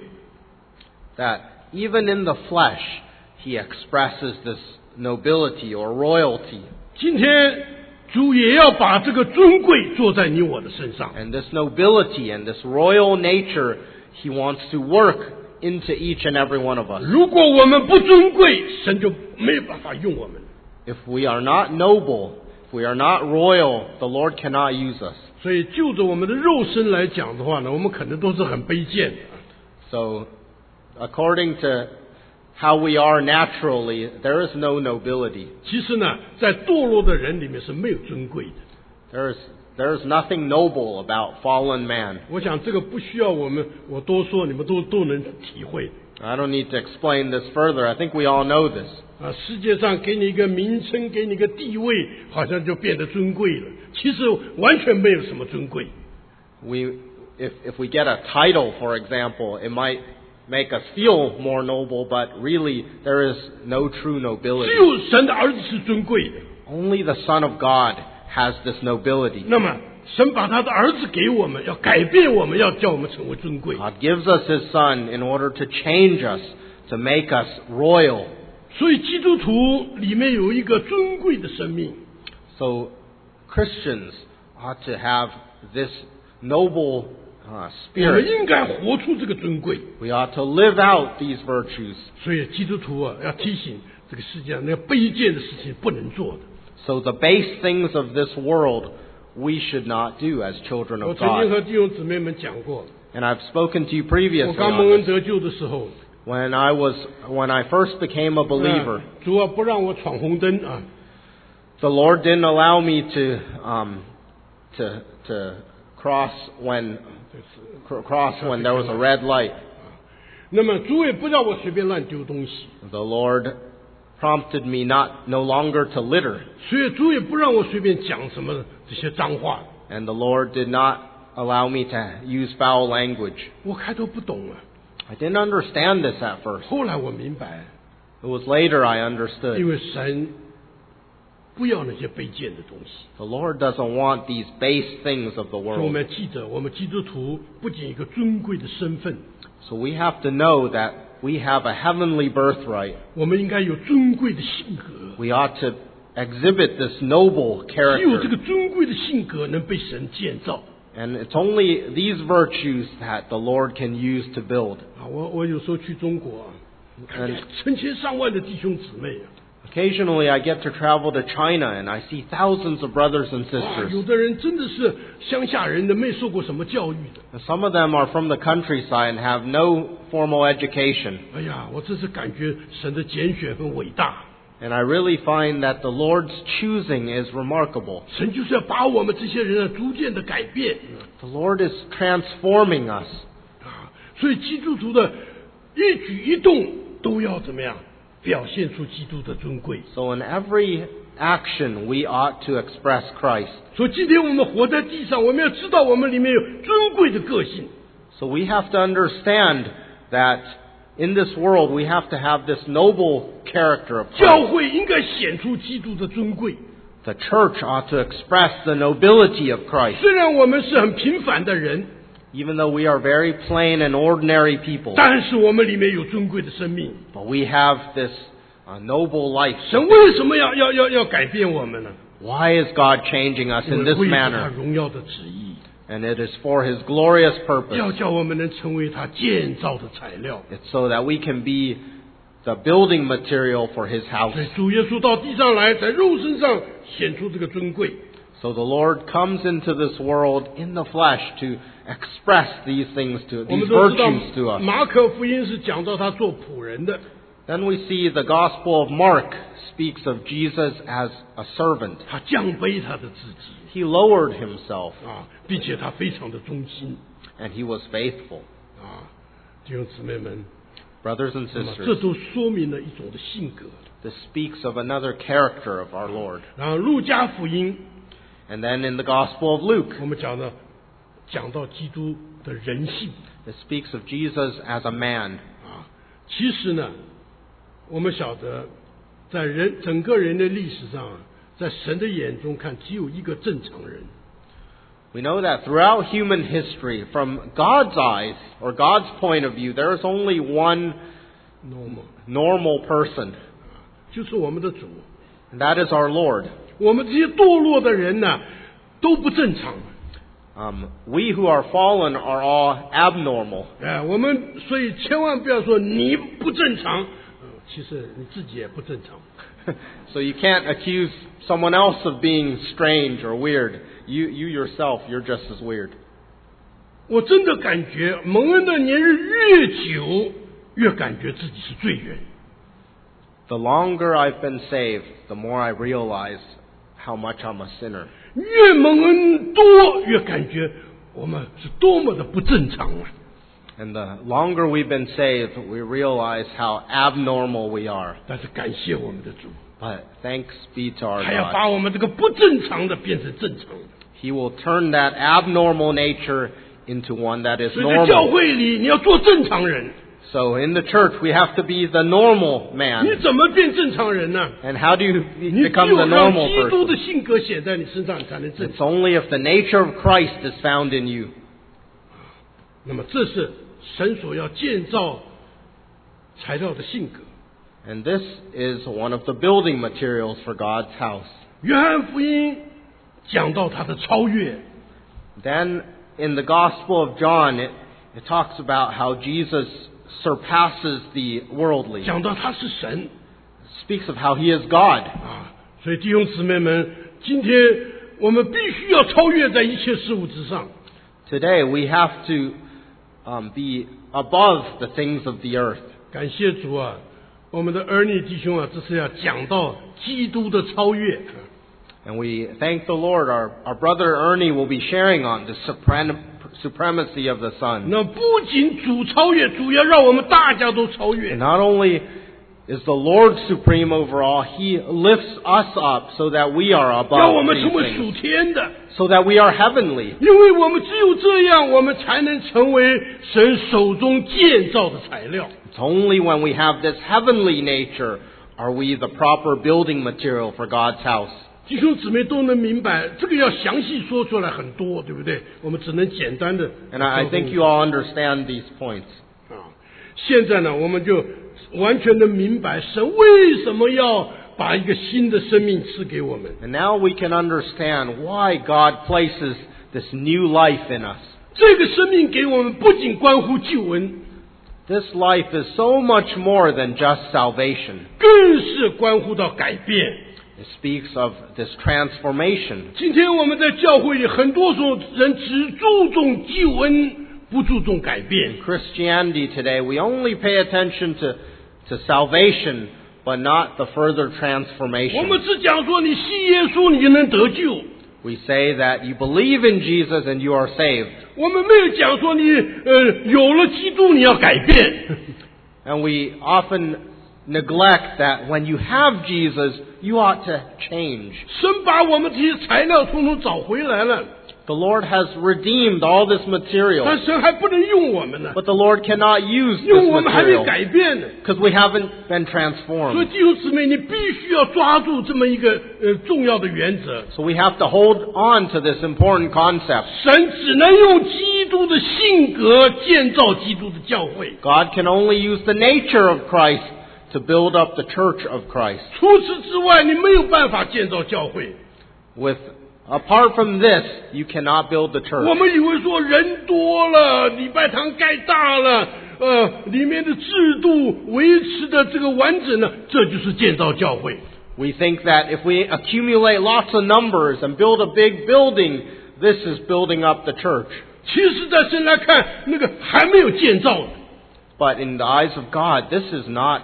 [SPEAKER 2] That even in the flesh, He expresses this nobility or royalty.
[SPEAKER 1] 今天主也要把这个尊贵做在你我的身上。
[SPEAKER 2] And this nobility and this royal nature, He wants to work into each and every one of us.
[SPEAKER 1] 如果我们不尊贵，神就没有办法用我们。
[SPEAKER 2] If we are not noble, if we are not royal, the Lord cannot use us.
[SPEAKER 1] 所以就着我们的肉身来讲的话呢，我们可能都是很卑贱的。
[SPEAKER 2] So, according to how we are naturally, there is no nobility.
[SPEAKER 1] 其实呢，在堕落的人里面是没有尊贵的。
[SPEAKER 2] There is, there is nothing noble about fallen man.
[SPEAKER 1] 我想这个不需要我们我多说，你们都都能体会。
[SPEAKER 2] I don't need to explain this further. I think we all know this.
[SPEAKER 1] 啊，世界上给你一个名称，给你一个地位，好像就变得尊贵了。其实完全没有什么尊贵。
[SPEAKER 2] We, if, if we get a title, for example, it might make us feel more noble, but really there is no true
[SPEAKER 1] 只
[SPEAKER 2] nobility.
[SPEAKER 1] 有神的儿子是尊贵的。
[SPEAKER 2] Only the Son of God has this nobility.
[SPEAKER 1] 那么，神把他的儿子给我们，要改变我们，要叫我们成为尊贵。
[SPEAKER 2] God gives us His Son in order to change us, to make us royal.
[SPEAKER 1] 所以基督徒里面有一个尊贵的生命。
[SPEAKER 2] So Christians ought to have this noble uh,
[SPEAKER 1] 我们
[SPEAKER 2] spirit.
[SPEAKER 1] 应该活出这个尊贵。
[SPEAKER 2] We ought to live out these virtues.
[SPEAKER 1] 所以基督徒啊，要提醒这个世界上那个卑贱的事情不能做的。
[SPEAKER 2] So the base things of this world we should not do as children
[SPEAKER 1] 我
[SPEAKER 2] of
[SPEAKER 1] 曾经
[SPEAKER 2] God.
[SPEAKER 1] 和弟兄姊妹们讲过，
[SPEAKER 2] And I've spoken to you
[SPEAKER 1] 我
[SPEAKER 2] previously
[SPEAKER 1] 刚
[SPEAKER 2] on
[SPEAKER 1] 蒙恩
[SPEAKER 2] this.
[SPEAKER 1] 得救的时候，
[SPEAKER 2] When I was, when I first became a believer,
[SPEAKER 1] 啊主啊不让我闯红灯啊，
[SPEAKER 2] the Lord didn't allow me to, um, to, to cross when, cr- cross when there was a red light.
[SPEAKER 1] 那么主也不让我随便乱丢东西，
[SPEAKER 2] The Lord prompted me not, no longer to litter.
[SPEAKER 1] 所以主也不让我随便讲什么这些脏话。
[SPEAKER 2] And the Lord did not allow me to use foul language.
[SPEAKER 1] 我开头不懂啊，
[SPEAKER 2] I didn't understand this at first.
[SPEAKER 1] 后来我明白，
[SPEAKER 2] It was later I
[SPEAKER 1] 因
[SPEAKER 2] understood.
[SPEAKER 1] 为神不要那些卑贱的东西。
[SPEAKER 2] The Lord doesn't want these base things of the
[SPEAKER 1] 所以我
[SPEAKER 2] world.
[SPEAKER 1] 们记得，我们基督徒不仅有一个尊贵的身份，
[SPEAKER 2] So we have to know that we have a heavenly birthright.
[SPEAKER 1] 我们应该有尊贵的性格。
[SPEAKER 2] We ought to exhibit this noble
[SPEAKER 1] 只有这
[SPEAKER 2] character.
[SPEAKER 1] 个尊贵的性格能被神建造
[SPEAKER 2] And it's only these virtues that the Lord can use to build.
[SPEAKER 1] 啊！我我有时候去中国啊，看见
[SPEAKER 2] 嗯
[SPEAKER 1] 成千上万的弟兄姊妹啊，
[SPEAKER 2] Occasionally I get to travel to China and I see thousands of brothers and
[SPEAKER 1] 哇，有
[SPEAKER 2] sisters.
[SPEAKER 1] 的人真的是乡下人的，没受过什么教育的。
[SPEAKER 2] And some of them are from the countryside and have no formal education.
[SPEAKER 1] 哎呀，我真是感觉神的拣选很伟大，
[SPEAKER 2] And I really find that the Lord's choosing is remarkable.
[SPEAKER 1] 神就是要把我们这些人啊逐渐的改变
[SPEAKER 2] The Lord is transforming us.
[SPEAKER 1] 啊！所以基督徒的一举一动都要怎么样表现出基督的尊贵。
[SPEAKER 2] So in every action we ought to express Christ.
[SPEAKER 1] 所以今天我们活在地上，我们要知道我们里面有尊贵的个性。
[SPEAKER 2] So we have to understand that in this world we have to have this noble character of
[SPEAKER 1] 教
[SPEAKER 2] Christ.
[SPEAKER 1] 会应该显出基督的尊贵。
[SPEAKER 2] The church ought to express the nobility of Christ.
[SPEAKER 1] 虽然我们是很平凡的人，
[SPEAKER 2] Even though we are very plain and ordinary people,
[SPEAKER 1] 但是我们里面有尊贵的生命。
[SPEAKER 2] but we have this uh, noble life.
[SPEAKER 1] 神为什么要要要要改变我们呢？
[SPEAKER 2] Why is God changing us
[SPEAKER 1] 因
[SPEAKER 2] in
[SPEAKER 1] 为
[SPEAKER 2] this
[SPEAKER 1] 为他
[SPEAKER 2] manner?
[SPEAKER 1] 荣耀的旨意，
[SPEAKER 2] And it is for His glorious purpose.
[SPEAKER 1] 要叫我们能成为他建造的材料。
[SPEAKER 2] It's so that we can be the building material for His
[SPEAKER 1] 所
[SPEAKER 2] house.
[SPEAKER 1] 以主耶稣到地上来，在肉身上显出这个尊贵。
[SPEAKER 2] So the Lord comes into this world in the flesh to express these things to
[SPEAKER 1] 我
[SPEAKER 2] these
[SPEAKER 1] 们都知道
[SPEAKER 2] virtues to us.
[SPEAKER 1] 马可福音是讲到他做仆人的，
[SPEAKER 2] Then we see the Gospel of Mark speaks of Jesus as a servant.
[SPEAKER 1] 他降卑他的自己
[SPEAKER 2] He lowered himself
[SPEAKER 1] 啊，并且他非常的忠心
[SPEAKER 2] and he was faithful.
[SPEAKER 1] 啊，弟兄姊妹们，
[SPEAKER 2] Brothers and
[SPEAKER 1] 那么这
[SPEAKER 2] sisters,
[SPEAKER 1] 都说明了一种的性格。
[SPEAKER 2] this speaks of another character of our Lord.
[SPEAKER 1] 然后路加福音
[SPEAKER 2] And then in the Gospel of Luke,
[SPEAKER 1] 我们讲的讲到基督的人性
[SPEAKER 2] it speaks of Jesus as a man.
[SPEAKER 1] 啊，其实呢，我们晓得，在人整个人的历史上啊，在神的眼中看，只有一个正常人。
[SPEAKER 2] We know that throughout human history, from God's eyes or God's point of view, there is only one
[SPEAKER 1] normal
[SPEAKER 2] normal person,
[SPEAKER 1] 就是我们的主。
[SPEAKER 2] and that is our Lord.
[SPEAKER 1] 我们这些堕落的人呢，都不正常。
[SPEAKER 2] Um, we who are fallen are all abnormal.
[SPEAKER 1] 哎，我们所以千万不要说你不正常，呃其实你自己也不正常。
[SPEAKER 2] So you can't accuse someone else of being strange or weird. You, you yourself, you're just as weird.
[SPEAKER 1] 我真的感觉蒙恩的年日越久，越感觉自己是罪人。
[SPEAKER 2] The longer I've been saved, the more I realize how much I'm a sinner.
[SPEAKER 1] 越蒙恩多，越感觉我们是多么的不正常啊！
[SPEAKER 2] And the longer we've been saved, we realize how abnormal we are.
[SPEAKER 1] 但是感谢我们的主，
[SPEAKER 2] But thanks be to our
[SPEAKER 1] 还要
[SPEAKER 2] God.
[SPEAKER 1] 把我们这个不正常的变成正常的。
[SPEAKER 2] He will turn that abnormal nature into one that is
[SPEAKER 1] 所以在教
[SPEAKER 2] normal.
[SPEAKER 1] 会里，你要做正常人。
[SPEAKER 2] So in the church, we have to be the normal
[SPEAKER 1] 你
[SPEAKER 2] man.
[SPEAKER 1] 怎么变正常人呢？
[SPEAKER 2] And how do you
[SPEAKER 1] 你只
[SPEAKER 2] become
[SPEAKER 1] 有
[SPEAKER 2] the
[SPEAKER 1] 让
[SPEAKER 2] normal
[SPEAKER 1] 基督的
[SPEAKER 2] person?
[SPEAKER 1] 性格显在你身上，你才能正
[SPEAKER 2] It's
[SPEAKER 1] 常。
[SPEAKER 2] only if the nature of Christ is found in you.
[SPEAKER 1] 那么这是神所要建造材料的性格。
[SPEAKER 2] And this is one of the building materials for God's house.
[SPEAKER 1] 约翰福音讲到他的超越，
[SPEAKER 2] Then in the Gospel of John, it, it talks about how Jesus surpasses the worldly.
[SPEAKER 1] 讲到他是神
[SPEAKER 2] It speaks of how he is God.
[SPEAKER 1] 啊。所以弟兄姊妹们，今天我们必须要超越在一切事物之上。
[SPEAKER 2] Today we have to um, be above the things of the earth.
[SPEAKER 1] 感谢主啊，我们的儿女弟兄啊，这是要讲到基督的超越。
[SPEAKER 2] And we thank the Lord. Our, our brother Ernie will be sharing on the suprem- supremacy of the Son.
[SPEAKER 1] 那不仅主超越，主要让我们大家都超越
[SPEAKER 2] And。not only is the Lord supreme over all, He lifts us up so that we are
[SPEAKER 1] 让
[SPEAKER 2] above
[SPEAKER 1] 我们
[SPEAKER 2] these
[SPEAKER 1] 成为
[SPEAKER 2] things,
[SPEAKER 1] 属天的，
[SPEAKER 2] so that we are heavenly.
[SPEAKER 1] 因为我们只有这样，我们才能成为神手中建造的材料。
[SPEAKER 2] It's only when we have this heavenly nature are we the proper building material for God's house.
[SPEAKER 1] 弟兄姊妹都能明白，这个要详细说出来很多，对不对？我们只能简单的。
[SPEAKER 2] And I, I think you all understand these points.
[SPEAKER 1] 啊，现在呢，我们就完全的明白神为什么要把一个新的生命赐给我们。
[SPEAKER 2] And now we can understand why God places this new life in us.
[SPEAKER 1] 这个生命给我们不仅关乎救恩，
[SPEAKER 2] This life is so much more than just salvation.
[SPEAKER 1] 更是关乎到改变。
[SPEAKER 2] It speaks of this transformation.
[SPEAKER 1] 今天我们在教会里，很多时候人只注重救恩，不注重改变。
[SPEAKER 2] Christianity today, we only pay attention to, to salvation, but not the further
[SPEAKER 1] 我们
[SPEAKER 2] transformation.
[SPEAKER 1] 只讲说你信耶稣，你就能得救。
[SPEAKER 2] We say that you believe in Jesus and you are saved.
[SPEAKER 1] 我们没有讲说你呃有了基督你要改变。
[SPEAKER 2] And we often neglect that when you have Jesus, you ought to change.
[SPEAKER 1] 神把我们这些材料统统找回来了，
[SPEAKER 2] The Lord has redeemed all this
[SPEAKER 1] 但
[SPEAKER 2] material,
[SPEAKER 1] 神还不能用我们呢，
[SPEAKER 2] but the Lord cannot use
[SPEAKER 1] 因为
[SPEAKER 2] this
[SPEAKER 1] 我们还没
[SPEAKER 2] material
[SPEAKER 1] 改变呢。
[SPEAKER 2] because we haven't been
[SPEAKER 1] 所以
[SPEAKER 2] transformed.
[SPEAKER 1] 弟兄姊妹，你必须要抓住这么一个呃重要的原则：
[SPEAKER 2] So we have to hold on to this important concept.
[SPEAKER 1] 神只能用基督的性格建造基督的教会，
[SPEAKER 2] God can only use the nature of Christ to build up the church of Christ.
[SPEAKER 1] 除此之外，你没有办法建造教会。
[SPEAKER 2] With apart from this, you cannot build the
[SPEAKER 1] 我
[SPEAKER 2] church.
[SPEAKER 1] 们以为说人多了，礼拜堂盖大了，呃，里面的制度维持的这个完整呢，这就是建造教会。
[SPEAKER 2] We think that if we accumulate lots of numbers and build a big building, this is building up the church.
[SPEAKER 1] 其实，在神来看，那个还没有建造呢。
[SPEAKER 2] But in the eyes of God, this is not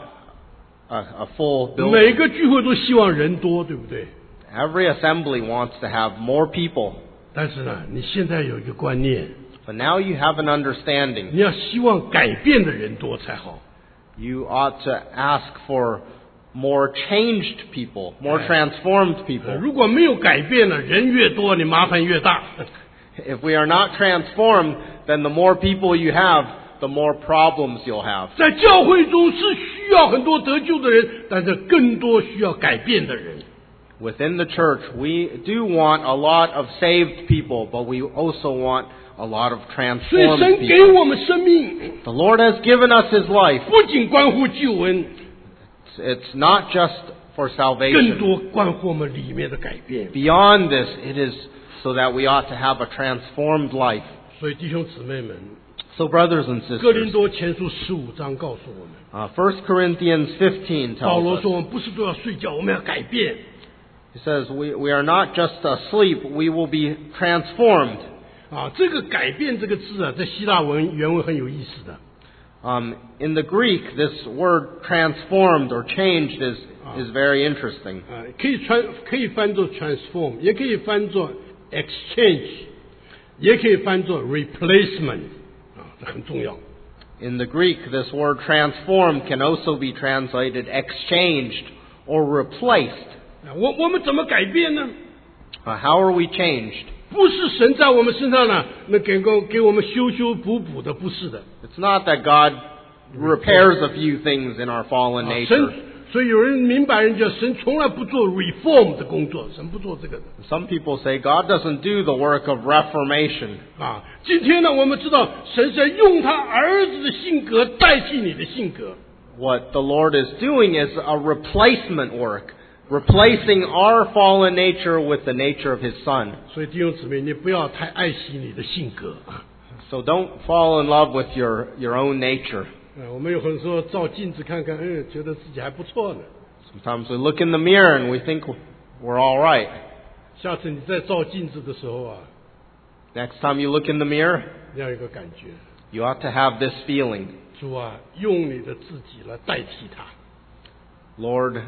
[SPEAKER 2] a, a full
[SPEAKER 1] 每
[SPEAKER 2] building.
[SPEAKER 1] 个聚会都希望人多，对不对？
[SPEAKER 2] Every assembly wants to have more people.
[SPEAKER 1] 但是呢，你现在有一个观念，
[SPEAKER 2] But now you have an understanding.
[SPEAKER 1] 你要希望改变的人多才好。
[SPEAKER 2] You ought to ask for more changed people, more transformed
[SPEAKER 1] 呃
[SPEAKER 2] people.
[SPEAKER 1] 如果没有改变呢，人越多，你麻烦越大。
[SPEAKER 2] If we are not transformed, then the more people you have, the more problems you'll have.
[SPEAKER 1] 在教会中是需要很多得救的人，但是更多需要改变的人。
[SPEAKER 2] Within the church, we do want a lot of saved people, but we also want a lot of
[SPEAKER 1] 所以
[SPEAKER 2] transformed
[SPEAKER 1] 神给
[SPEAKER 2] people.
[SPEAKER 1] 我们生命，
[SPEAKER 2] The Lord has given us His life.
[SPEAKER 1] 不仅关乎救恩，
[SPEAKER 2] It's not just for
[SPEAKER 1] 更
[SPEAKER 2] salvation.
[SPEAKER 1] 多关乎我们里面的改变。
[SPEAKER 2] Beyond this, it is so that we ought to have a transformed life.
[SPEAKER 1] 所以弟兄姊妹们，
[SPEAKER 2] So brothers and
[SPEAKER 1] 哥林
[SPEAKER 2] sisters,
[SPEAKER 1] 多前书十五章告诉我们，
[SPEAKER 2] uh, First Corinthians fifteen
[SPEAKER 1] 保
[SPEAKER 2] tells
[SPEAKER 1] 罗
[SPEAKER 2] us,
[SPEAKER 1] 说我们不是都要睡觉，我们要改变。
[SPEAKER 2] he says, we, we are not just asleep, we will be transformed.
[SPEAKER 1] 啊，这个改变这个字啊，在希腊文原文很有意思的。
[SPEAKER 2] Um, in the Greek, this word transformed or changed is, is very interesting.
[SPEAKER 1] 啊，可以穿可以翻作 transform， 也可以翻作 exchange， 也可以翻作 replacement， 啊，这很重要。
[SPEAKER 2] In the Greek, this word transformed can also be translated exchanged or replaced.
[SPEAKER 1] 啊，我我们怎么改变呢？
[SPEAKER 2] Uh, how are we changed?
[SPEAKER 1] 不是神在我们身上呢，那给够给我们修修补补的，不是的。
[SPEAKER 2] It's not that God repairs a few things in our fallen
[SPEAKER 1] 啊，
[SPEAKER 2] nature.
[SPEAKER 1] 神，所以有人明白人家神从来不做 reform 的工作，神不做这个的。
[SPEAKER 2] Some people say God doesn't do the work of reformation.
[SPEAKER 1] 啊，今天呢，我们知道神是用他儿子的性格代替你的性格。
[SPEAKER 2] What the Lord is doing is a replacement work, replacing our fallen nature with the nature of His Son.
[SPEAKER 1] 所以弟兄姊妹，你不要太爱惜你的性格啊。
[SPEAKER 2] So don't fall in love with your, your own nature.
[SPEAKER 1] 呃，我们有很多时候照镜子看看，嗯，觉得自己还不错呢。
[SPEAKER 2] Sometimes we look in the mirror and we think we're all right.
[SPEAKER 1] 下次你再照镜子的时候啊，
[SPEAKER 2] Next time you look in the mirror,
[SPEAKER 1] 你要有一个感觉，
[SPEAKER 2] you ought to have this feeling.
[SPEAKER 1] 主啊，用你的自己来代替他。
[SPEAKER 2] Lord,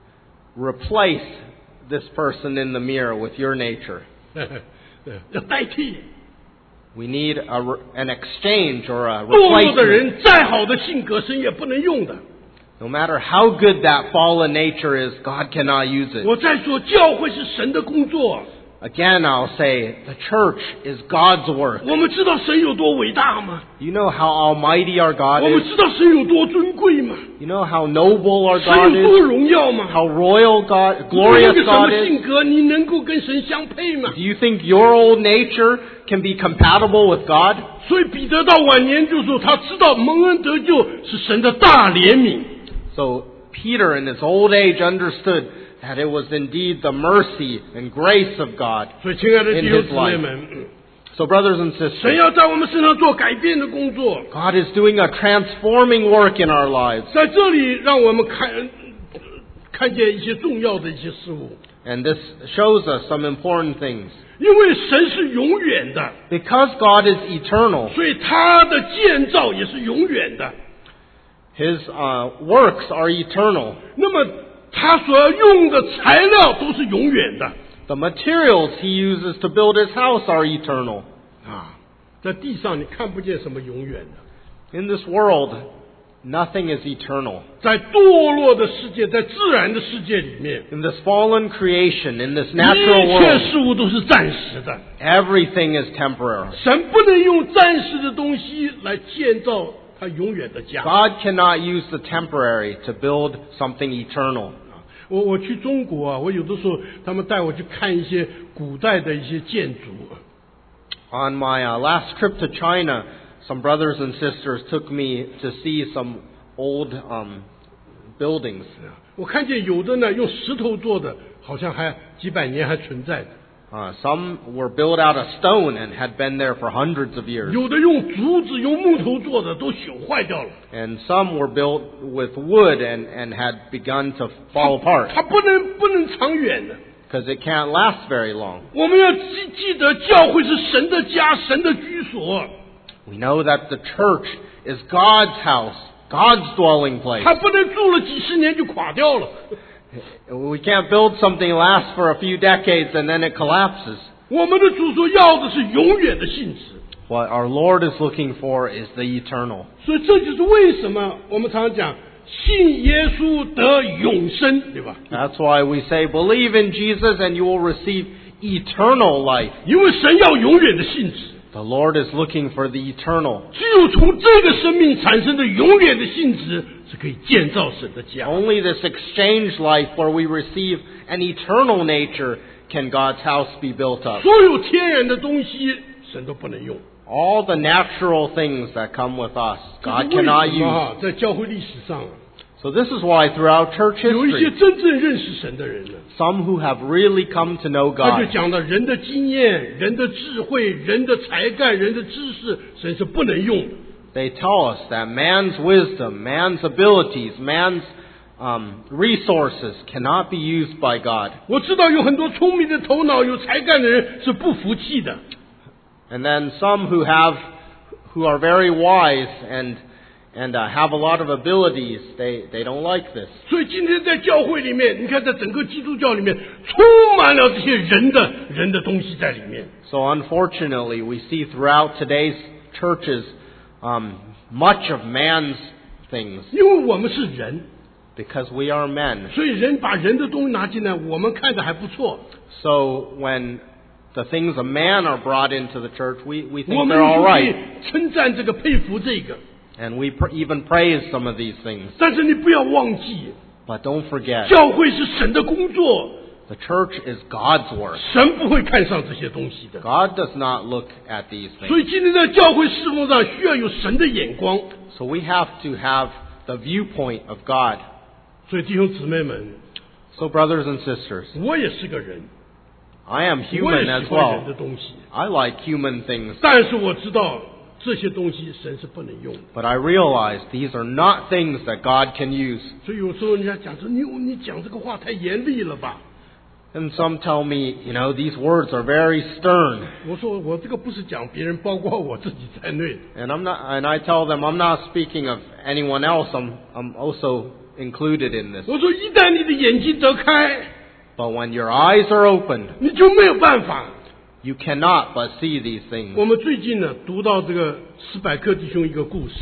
[SPEAKER 2] replace this person in the mirror with your nature.
[SPEAKER 1] 对，要代替。
[SPEAKER 2] We need a, re- an exchange or a
[SPEAKER 1] 堕落的
[SPEAKER 2] replacement.
[SPEAKER 1] 人再好的性格，神也不能用的。
[SPEAKER 2] No matter how good that fallen nature is, God cannot use it.
[SPEAKER 1] 我再说，教会是神的工作。
[SPEAKER 2] Again, I'll say, the church is God's work.
[SPEAKER 1] 我们知道神有多伟大吗？
[SPEAKER 2] You know how almighty our God
[SPEAKER 1] 我们
[SPEAKER 2] is?
[SPEAKER 1] 知道神有多尊贵吗？
[SPEAKER 2] You know how noble our
[SPEAKER 1] 神
[SPEAKER 2] God
[SPEAKER 1] 有多
[SPEAKER 2] is?
[SPEAKER 1] 荣耀吗？
[SPEAKER 2] How royal God,
[SPEAKER 1] 你有
[SPEAKER 2] glorious
[SPEAKER 1] 个什
[SPEAKER 2] God
[SPEAKER 1] 么
[SPEAKER 2] is?
[SPEAKER 1] 性格，你能够跟神相配吗？
[SPEAKER 2] Do you think your old nature can be compatible with God?
[SPEAKER 1] 所以彼得到晚年就说，他知道蒙恩得救是神的大怜悯。
[SPEAKER 2] So Peter in his old age understood that it was indeed the mercy and grace of God.
[SPEAKER 1] 所以，亲爱的
[SPEAKER 2] In
[SPEAKER 1] 弟兄
[SPEAKER 2] his
[SPEAKER 1] 姊妹
[SPEAKER 2] life.
[SPEAKER 1] 们，
[SPEAKER 2] So brothers and
[SPEAKER 1] 神
[SPEAKER 2] sisters,
[SPEAKER 1] 要在我们身上做改变的工作。
[SPEAKER 2] God is doing a transforming work in our lives.
[SPEAKER 1] 在这里，让我们看看见一些重要的一些事物，
[SPEAKER 2] And this shows us some important things.
[SPEAKER 1] 因为神是永远的，
[SPEAKER 2] Because God is eternal,
[SPEAKER 1] 所以他的建造也是永远的。
[SPEAKER 2] His uh, works are eternal.
[SPEAKER 1] 那么，他所要用的材料都是永远的
[SPEAKER 2] The materials He uses to build His house are eternal.
[SPEAKER 1] 啊。在地上你看不见什么永远的，
[SPEAKER 2] In this world, nothing is eternal.
[SPEAKER 1] 在堕落的世界，在自然的世界里面，
[SPEAKER 2] In this fallen creation, in this
[SPEAKER 1] 一
[SPEAKER 2] natural
[SPEAKER 1] 切
[SPEAKER 2] world,
[SPEAKER 1] 事物都是暂时的。
[SPEAKER 2] everything is temporary.
[SPEAKER 1] 神不能用暂时的东西来建造他永远的家。
[SPEAKER 2] God cannot use the temporary to build something eternal.
[SPEAKER 1] 我我去中国啊，我有的时候他们带我去看一些古代的一些建筑。
[SPEAKER 2] On my uh, last trip to China, some brothers and sisters took me to see some old um, buildings.
[SPEAKER 1] 我看见有的呢用石头做的，好像还几百年还存在的；
[SPEAKER 2] Uh, some were built out of stone and had been there for hundreds of years.
[SPEAKER 1] 有的用竹子、用木头做的，都朽坏掉了。
[SPEAKER 2] And some were built with wood and, and had begun to fall apart
[SPEAKER 1] 它不能不能长远的。
[SPEAKER 2] because it can't last very long.
[SPEAKER 1] 我们要记记得，教会是神的家，神的居所。
[SPEAKER 2] We know that the church is God's house, God's dwelling place.
[SPEAKER 1] 它不能住了几十年就垮掉了。
[SPEAKER 2] We can't build something last for a few decades and then it collapses.
[SPEAKER 1] 我们的主所要的是永远的性质。
[SPEAKER 2] What our Lord is looking for is the eternal.
[SPEAKER 1] 所以这就是为什么我们常常讲信耶稣得永生，对吧？
[SPEAKER 2] That's why we say, believe in Jesus and you will receive eternal life.
[SPEAKER 1] 因为神要永远的性质，
[SPEAKER 2] The Lord is looking for the eternal.
[SPEAKER 1] 只有从这个生命产生的永远的性质，是可以建造神的家。
[SPEAKER 2] Only this exchange life where we receive an eternal nature can God's house be built up.
[SPEAKER 1] 所有天然的东西，神都不能用。
[SPEAKER 2] All the natural things that come with us,
[SPEAKER 1] 这
[SPEAKER 2] God
[SPEAKER 1] 是为
[SPEAKER 2] cannot
[SPEAKER 1] 什么
[SPEAKER 2] use.
[SPEAKER 1] 啊？在教会历史上啊，
[SPEAKER 2] So this is why throughout church
[SPEAKER 1] 有一些
[SPEAKER 2] history,
[SPEAKER 1] 真正认识神的人呢，
[SPEAKER 2] some who have really come to know
[SPEAKER 1] 他就
[SPEAKER 2] God,
[SPEAKER 1] 讲到人的经验、人的智慧、人的才干、人的知识，神是不能用的。
[SPEAKER 2] they tell us that man's wisdom, man's abilities, man's um, resources cannot be used by God.
[SPEAKER 1] 我知道有很多聪明的头脑、有才干的人是不服气的。
[SPEAKER 2] And then some who have, who are very wise and and uh, have a lot of abilities, they, they don't like this.
[SPEAKER 1] 所以今天在教会里面，你看在整个基督教里面，充满了这些人的人的东西在里面。
[SPEAKER 2] So unfortunately, we see throughout today's churches um, much of man's things
[SPEAKER 1] 因为我们是人，
[SPEAKER 2] because we are men.
[SPEAKER 1] 所以人把人的东西拿进来，我们看着还不错。
[SPEAKER 2] So when the things of man are brought into the church, we, we
[SPEAKER 1] 我
[SPEAKER 2] think
[SPEAKER 1] 们
[SPEAKER 2] they're all
[SPEAKER 1] 可以
[SPEAKER 2] right.
[SPEAKER 1] 称赞这个、佩服这个，
[SPEAKER 2] And we pr- even praise some of these things.
[SPEAKER 1] 但是你不要忘记，
[SPEAKER 2] But don't forget,
[SPEAKER 1] 教会是神的工作，
[SPEAKER 2] the church is God's work.
[SPEAKER 1] 神不会看上这些东西的。
[SPEAKER 2] God does not look at these
[SPEAKER 1] 所
[SPEAKER 2] things.
[SPEAKER 1] 以今天在教会侍奉上需要有神的眼光。
[SPEAKER 2] So we have to have the viewpoint of God.
[SPEAKER 1] 所以弟兄姊妹们，
[SPEAKER 2] So brothers and sisters,
[SPEAKER 1] 我也是个人，
[SPEAKER 2] I am
[SPEAKER 1] 我也
[SPEAKER 2] human
[SPEAKER 1] 喜
[SPEAKER 2] as
[SPEAKER 1] 欢人
[SPEAKER 2] well.
[SPEAKER 1] 的东西，
[SPEAKER 2] I like human things.
[SPEAKER 1] 但是我知道这些东西神是不能用的。
[SPEAKER 2] But I realize these are not things that God can use.
[SPEAKER 1] 所以有时候人家讲说你你讲这个话太严厉了吧？
[SPEAKER 2] And some tell me, you know, these words are very stern.
[SPEAKER 1] 我说我这个不是讲别人，包括我自己在内。
[SPEAKER 2] And I'm not, and I tell them I'm not speaking of anyone else. I'm, I'm also included in this.
[SPEAKER 1] 我说一旦你的眼睛得开，
[SPEAKER 2] But when your eyes are opened,
[SPEAKER 1] 你就没有办法。
[SPEAKER 2] you cannot but see these things.
[SPEAKER 1] 我们最近呢读到这个史百克弟兄一个故事，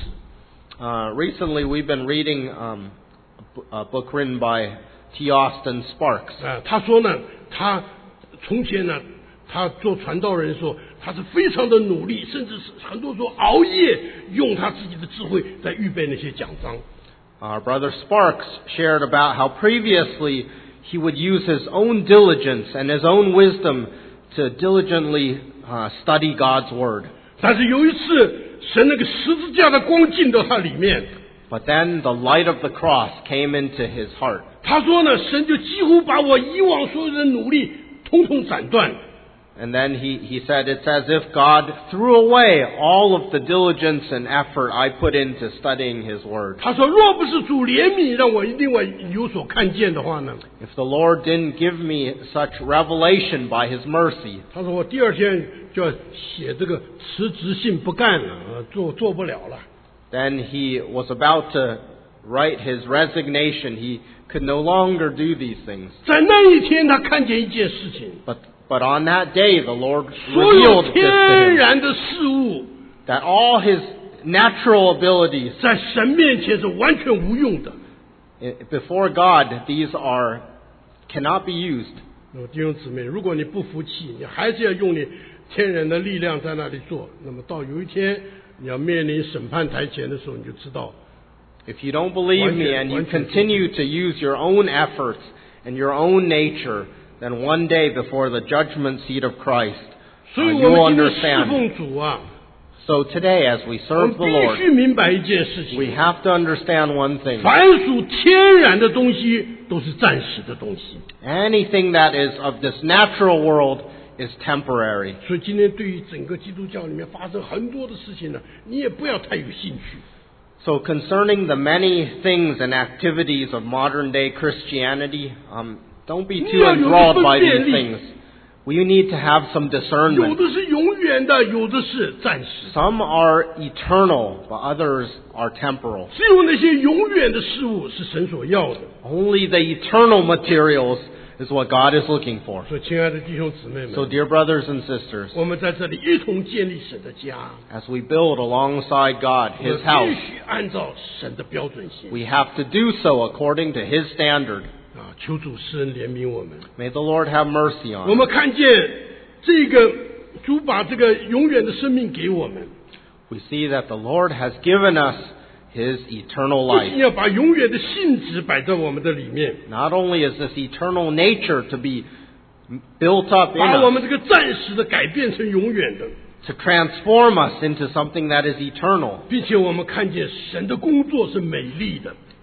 [SPEAKER 2] Uh, recently, we've been reading um, a b- a book written by T. Austin Sparks.
[SPEAKER 1] 啊，他说呢，他从前呢，他做传道人的时候，他是非常的努力，甚至是很多时候熬夜，用他自己的智慧在预备那些讲章。
[SPEAKER 2] Our brother Sparks shared about how previously he would use his own diligence and his own wisdom to diligently uh, study God's Word.
[SPEAKER 1] 但是有一次，神那个十字架的光进到他里面，
[SPEAKER 2] But then the light of the cross came into his heart.
[SPEAKER 1] 他说呢，神就几乎把我以往所有的努力统统斩断。
[SPEAKER 2] And then he, he said, it's as if God threw away all of the diligence and effort I put into studying His Word.
[SPEAKER 1] 他说，若不是主怜悯，让我另外有所看见的话呢，
[SPEAKER 2] If the Lord didn't give me such revelation by His mercy,
[SPEAKER 1] 他说我第二天就要写这个辞职信不干了，呃做做不了了。
[SPEAKER 2] then he was about to write his resignation. He could no longer do these things.
[SPEAKER 1] 在那一天，他看见一件事情，
[SPEAKER 2] But, but on that day, the Lord
[SPEAKER 1] 所有
[SPEAKER 2] revealed this
[SPEAKER 1] 天
[SPEAKER 2] to him,
[SPEAKER 1] 然的事物
[SPEAKER 2] that all his natural abilities,
[SPEAKER 1] 在神面前是完全无用的。
[SPEAKER 2] i- before God, these are, cannot be used.
[SPEAKER 1] 那么弟兄姊妹，如果你不服气，你还是要用你天然的力量在那里做，那么到有一天你要面临审判台前的时候，你就知道
[SPEAKER 2] If you don't believe me and you
[SPEAKER 1] 完全-
[SPEAKER 2] continue to use your own efforts and your own nature, then one day before the judgment seat of Christ,
[SPEAKER 1] 所
[SPEAKER 2] uh,
[SPEAKER 1] 以
[SPEAKER 2] you
[SPEAKER 1] 我
[SPEAKER 2] will
[SPEAKER 1] 们今天侍
[SPEAKER 2] understand.
[SPEAKER 1] 奉主啊，
[SPEAKER 2] So today, as we
[SPEAKER 1] 我们
[SPEAKER 2] serve the
[SPEAKER 1] 必
[SPEAKER 2] Lord,
[SPEAKER 1] 须明白一件事
[SPEAKER 2] we
[SPEAKER 1] 情：
[SPEAKER 2] have to understand one thing.
[SPEAKER 1] 凡属天然的东西都是暂时的东西。
[SPEAKER 2] Anything that is of this natural world is temporary.
[SPEAKER 1] 所以今天对于整个基督教里面发生很多的事情呢，你也不要太有兴趣。
[SPEAKER 2] So concerning the many things and activities of modern day Christianity, um, don't be too
[SPEAKER 1] Yeah,
[SPEAKER 2] enthralled by
[SPEAKER 1] you
[SPEAKER 2] these things. We need to have some
[SPEAKER 1] 有
[SPEAKER 2] discernment.
[SPEAKER 1] 的是永远的，有的是暂时。
[SPEAKER 2] Some are eternal, but others are temporal.
[SPEAKER 1] 只有那些永远的事物是神所要的。
[SPEAKER 2] Only the eternal materials is what God is looking for.
[SPEAKER 1] 所以，亲爱的弟兄姊妹
[SPEAKER 2] So
[SPEAKER 1] 们，
[SPEAKER 2] dear brothers and sisters,
[SPEAKER 1] 我们在这里一同建立神的家，
[SPEAKER 2] as we build alongside God,
[SPEAKER 1] 我们
[SPEAKER 2] His house,
[SPEAKER 1] 必须按照神的标准行
[SPEAKER 2] we have to do so according to His standard.
[SPEAKER 1] 啊！求主施恩怜悯我们。
[SPEAKER 2] May the Lord have mercy
[SPEAKER 1] 我
[SPEAKER 2] on us.
[SPEAKER 1] 们看见这个主把这个永远的生命给我们，
[SPEAKER 2] We see that the Lord has given us His eternal
[SPEAKER 1] 不仅
[SPEAKER 2] life.
[SPEAKER 1] 要把永远的性质摆在我们的里面，
[SPEAKER 2] Not only is this eternal nature to be built up in
[SPEAKER 1] 把我们
[SPEAKER 2] us,
[SPEAKER 1] 这个暂时的改变成永远的，
[SPEAKER 2] to transform us into something that is eternal.
[SPEAKER 1] 并且我们看见神的工作是美丽的。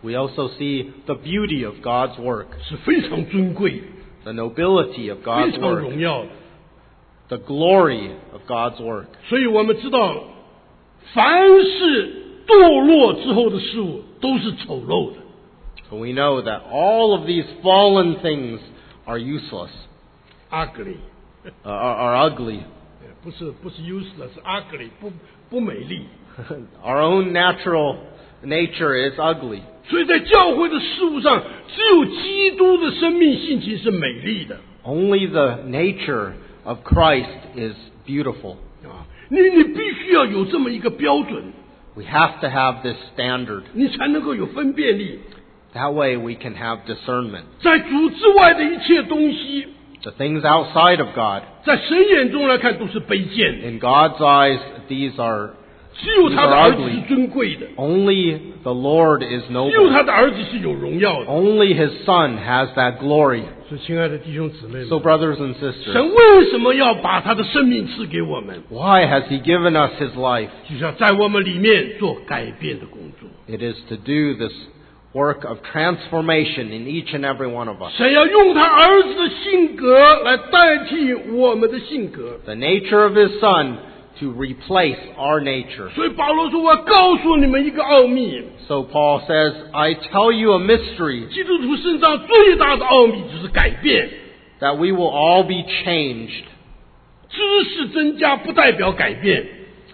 [SPEAKER 2] We also see the beauty of God's work,
[SPEAKER 1] 是非常尊贵、
[SPEAKER 2] the nobility of
[SPEAKER 1] 非
[SPEAKER 2] God's
[SPEAKER 1] 常
[SPEAKER 2] work,
[SPEAKER 1] 荣耀的。
[SPEAKER 2] the glory of God's work.
[SPEAKER 1] 所以我们知道，凡是堕落之后的事物都是丑陋的。
[SPEAKER 2] So we know that all of these fallen things are useless,
[SPEAKER 1] ugly，
[SPEAKER 2] uh, are, are ugly.
[SPEAKER 1] 不是不是 useless， 是 ugly， 不不美丽。
[SPEAKER 2] Our own natural nature is ugly.
[SPEAKER 1] 所以在教会的事物上，只有基督的生命性情是美丽的
[SPEAKER 2] Only the nature of Christ is beautiful.
[SPEAKER 1] 啊！你你必须要有这么一个标准，
[SPEAKER 2] We have to have this standard.
[SPEAKER 1] 你才能够有分辨力。
[SPEAKER 2] That way we can have discernment.
[SPEAKER 1] 在主之外的一切东西，
[SPEAKER 2] The things outside of God,
[SPEAKER 1] 在神眼中来看都是卑贱的，
[SPEAKER 2] in God's eyes, these are
[SPEAKER 1] 只有他的儿子是尊贵的，
[SPEAKER 2] only the Lord is
[SPEAKER 1] 只有
[SPEAKER 2] noble.
[SPEAKER 1] 他的儿子是有荣耀的。
[SPEAKER 2] Only His Son has that glory.
[SPEAKER 1] 所以，亲爱的弟兄姊妹
[SPEAKER 2] So,
[SPEAKER 1] 们，
[SPEAKER 2] brothers and sisters,
[SPEAKER 1] 神为什么要把他的生命赐给我们？
[SPEAKER 2] why has He given us His life?
[SPEAKER 1] 就是要在我们里面做改变的工作。
[SPEAKER 2] It is to do this work of transformation in each and every one of us.
[SPEAKER 1] 神要用他儿子的性格来代替我们的性格。
[SPEAKER 2] The nature of His Son to replace our nature.
[SPEAKER 1] 所以保罗说：“我要告诉你们一个奥秘，
[SPEAKER 2] So Paul says, I tell you a mystery,
[SPEAKER 1] 基督徒身上最大的奥秘就是改变。
[SPEAKER 2] that we will all be changed.
[SPEAKER 1] 知识增加不代表改变，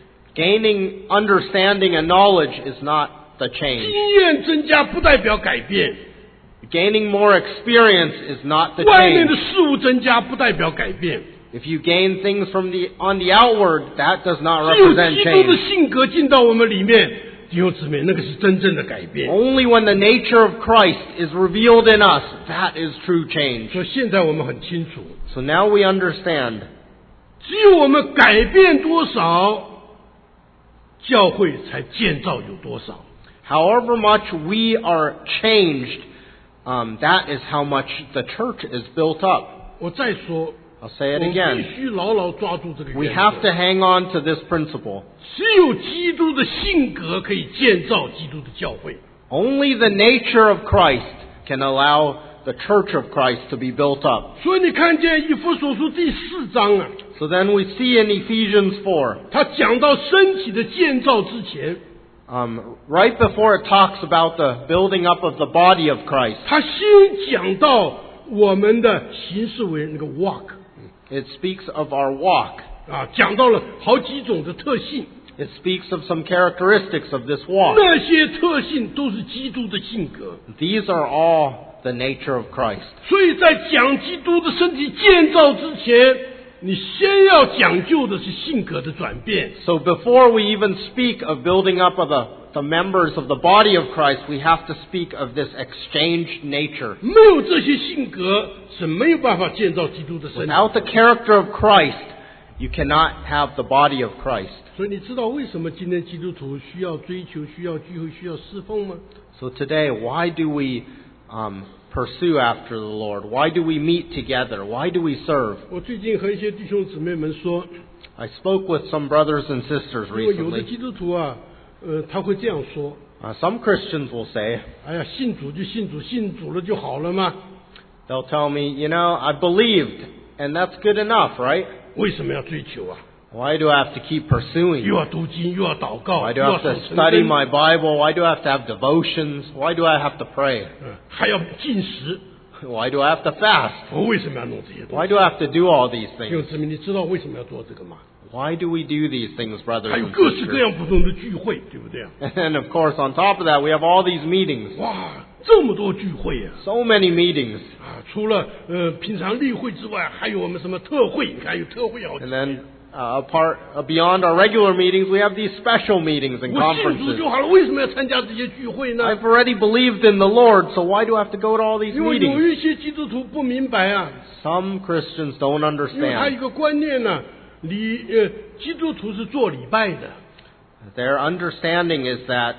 [SPEAKER 2] Gaining understanding and knowledge is not the
[SPEAKER 1] 经
[SPEAKER 2] change.
[SPEAKER 1] 验增加不代表改变，
[SPEAKER 2] Gaining more experience is not the
[SPEAKER 1] 外面的
[SPEAKER 2] change.
[SPEAKER 1] 事物增加不代表改变。
[SPEAKER 2] If you gain things from the on the outward, that does not
[SPEAKER 1] 只有
[SPEAKER 2] represent
[SPEAKER 1] 基督的
[SPEAKER 2] change.
[SPEAKER 1] 性格进到我们里面，弟兄姊妹，那个是真正的改变。
[SPEAKER 2] Only when the nature of Christ is revealed in us, that is true change.
[SPEAKER 1] 所以现在我们很清楚，
[SPEAKER 2] So now we understand,
[SPEAKER 1] 只有我们改变多少，教会才建造有多少。
[SPEAKER 2] however much we are changed, um, that is how much the church is built up.
[SPEAKER 1] 我再说，
[SPEAKER 2] I'll say
[SPEAKER 1] 我
[SPEAKER 2] it
[SPEAKER 1] 们必
[SPEAKER 2] again.
[SPEAKER 1] 须牢牢抓住这个
[SPEAKER 2] We
[SPEAKER 1] 原
[SPEAKER 2] have
[SPEAKER 1] 则。
[SPEAKER 2] to hang on to this principle.
[SPEAKER 1] 只有基督的性格可以建造基督的教会。
[SPEAKER 2] Only the nature of Christ can allow the church of Christ to be built up.
[SPEAKER 1] 所以你看见以弗所书第四章啊，
[SPEAKER 2] So then we see in Ephesians four,
[SPEAKER 1] 他讲到身体的建造之前，
[SPEAKER 2] um, right before it talks about the building up of the body of Christ,
[SPEAKER 1] 他先讲到我们的行事为人那个 walk
[SPEAKER 2] it speaks of our walk.
[SPEAKER 1] 啊，讲到了好几种的特性，
[SPEAKER 2] It speaks of some characteristics of this walk.
[SPEAKER 1] 那些特性都是基督的性格。
[SPEAKER 2] These are all the nature of Christ.
[SPEAKER 1] 所以在讲基督的身体建造之前，你先要讲究的是性格的转变。
[SPEAKER 2] So before we even speak of building up of the, the members of the body of Christ, we have to speak of this exchanged nature.
[SPEAKER 1] 没有这些性格是没有办法建造基督的身体。
[SPEAKER 2] Without the character of Christ, you cannot have the body of Christ.
[SPEAKER 1] 所以你知道为什么今天基督徒需要追求、需要聚会、需要侍奉吗？
[SPEAKER 2] So today, why do we um, pursue after the Lord? Why do we meet together? Why do we serve?
[SPEAKER 1] 我最近和一些弟兄姊妹们说，
[SPEAKER 2] I spoke with some brothers and sisters
[SPEAKER 1] 因为有的
[SPEAKER 2] recently.
[SPEAKER 1] 基督徒啊，呃，他会这样说：
[SPEAKER 2] Uh, some Christians will say,
[SPEAKER 1] 哎呀，信主就信主，信主了就好了嘛，
[SPEAKER 2] they'll tell me, you know, I believed, and that's good enough, right?
[SPEAKER 1] 为什么要追求啊？
[SPEAKER 2] Why do I have to keep pursuing?
[SPEAKER 1] 又要读经，又要祷告，
[SPEAKER 2] Why
[SPEAKER 1] 又
[SPEAKER 2] do I
[SPEAKER 1] 要
[SPEAKER 2] have
[SPEAKER 1] 守
[SPEAKER 2] to
[SPEAKER 1] 成
[SPEAKER 2] study
[SPEAKER 1] 真，
[SPEAKER 2] my Bible? Why do I have to have devotions? Why do I have to pray?
[SPEAKER 1] 嗯还要进食。
[SPEAKER 2] Why do I have to fast?
[SPEAKER 1] 我为什么要弄这些东
[SPEAKER 2] Why
[SPEAKER 1] 西？
[SPEAKER 2] do I have to do all these
[SPEAKER 1] 弟兄
[SPEAKER 2] things?
[SPEAKER 1] 姊妹，你知道为什么要做这个吗？
[SPEAKER 2] Why do we do these things, brothers
[SPEAKER 1] 还有
[SPEAKER 2] and
[SPEAKER 1] 各式各
[SPEAKER 2] sisters?
[SPEAKER 1] 样不同的聚会，对不对啊？
[SPEAKER 2] And of course, on top of that, we have all these meetings.
[SPEAKER 1] 哇，这么多聚会啊！
[SPEAKER 2] So many meetings.
[SPEAKER 1] 啊，除了呃平常例会之外，还有我们什么特会？你看有特会好几
[SPEAKER 2] And then, uh, apart, uh, beyond our regular meetings, we have these special meetings and
[SPEAKER 1] 我信主
[SPEAKER 2] conferences.
[SPEAKER 1] 就好了，为什么要参加这些聚会呢？
[SPEAKER 2] I've already believed in the Lord, so why do I have to go to all these
[SPEAKER 1] 因为有
[SPEAKER 2] meetings?
[SPEAKER 1] 一些基督徒不明白啊，
[SPEAKER 2] Some Christians don't
[SPEAKER 1] 因为他有一
[SPEAKER 2] understand.
[SPEAKER 1] 个观念呢、礼呃基督徒是做礼拜的，
[SPEAKER 2] Their understanding is that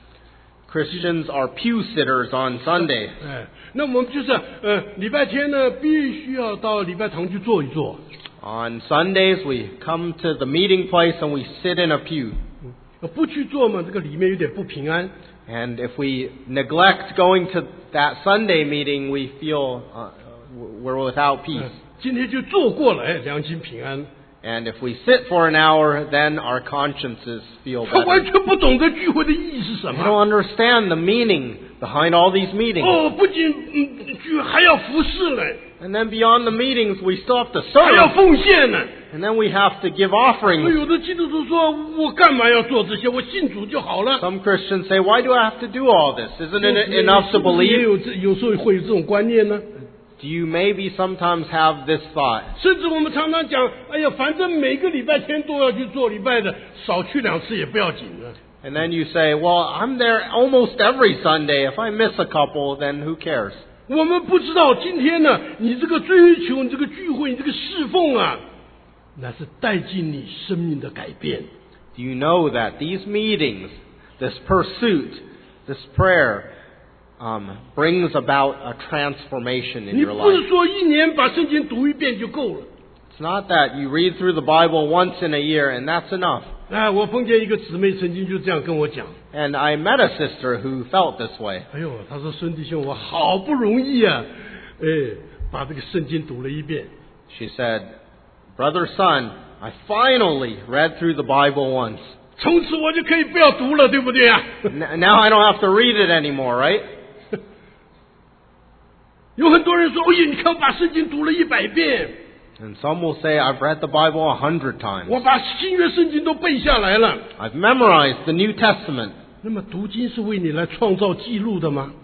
[SPEAKER 2] Christians are pew sitters on Sunday.
[SPEAKER 1] 哎，那我们就是呃礼拜天呢必须要到礼拜堂去坐一坐，
[SPEAKER 2] On Sundays, we come to the meeting place and we sit in a pew.
[SPEAKER 1] 呃不去做嘛，这个里面有点不平安。
[SPEAKER 2] And if we neglect going to that Sunday meeting, we feel uh, we're without peace.
[SPEAKER 1] 今天就做过了，哎，良心平安。
[SPEAKER 2] And if we sit for an hour, then our consciences feel
[SPEAKER 1] 他完
[SPEAKER 2] better.
[SPEAKER 1] 全不懂得聚会的意义是什
[SPEAKER 2] They
[SPEAKER 1] 么。
[SPEAKER 2] don't understand the meaning behind all these meetings.
[SPEAKER 1] 哦，不仅嗯聚还要服侍呢，
[SPEAKER 2] And then beyond the meetings, we still have to
[SPEAKER 1] 还要
[SPEAKER 2] serve.
[SPEAKER 1] 奉献呢。
[SPEAKER 2] And then we have to give
[SPEAKER 1] 所以
[SPEAKER 2] offerings.
[SPEAKER 1] 有的基督徒说：“我干嘛要做这些？我信主就好了。”
[SPEAKER 2] Some Christians say, why do I have to do all this? Isn't it enough to
[SPEAKER 1] 也
[SPEAKER 2] believe?
[SPEAKER 1] 有这有时候会有这种观念呢。
[SPEAKER 2] Do you maybe sometimes have this thought?
[SPEAKER 1] 甚至我们常常讲：“哎呀，反正每个礼拜天都要去做礼拜的，少去两次也不要紧的。”
[SPEAKER 2] And then you say, well, I'm there almost every Sunday. If I miss a couple, then who cares?
[SPEAKER 1] 我们不知道今天呢，你这个追求，你这个聚会，你这个侍奉啊，那是带进你生命的改变。
[SPEAKER 2] Do you know that these meetings, this pursuit, this prayer, um, brings about a transformation in
[SPEAKER 1] 你
[SPEAKER 2] your
[SPEAKER 1] 不是
[SPEAKER 2] life?
[SPEAKER 1] 说一年把圣经读一遍就够了。
[SPEAKER 2] It's not that you read through the Bible once in a year and that's enough.
[SPEAKER 1] 哎，我碰见一个姊妹曾经就这样跟我讲。
[SPEAKER 2] And I met a sister who felt this way.
[SPEAKER 1] 哎呦，她说孙弟兄，我好不容易啊，哎，把这个圣经读了一遍。
[SPEAKER 2] She said, Brother son, I finally read through the Bible once.
[SPEAKER 1] 从此我就可以不要读了，对不对啊？
[SPEAKER 2] N- Now I don't have to read it anymore, right?
[SPEAKER 1] 有很多人说：“哎呀，你看我把圣经读了一百遍，
[SPEAKER 2] And some will say, I've read the Bible a hundred times.
[SPEAKER 1] 我把新约圣经都背下来了。
[SPEAKER 2] I've memorized the New Testament. ”
[SPEAKER 1] 那么读经是为你来创造记录的吗？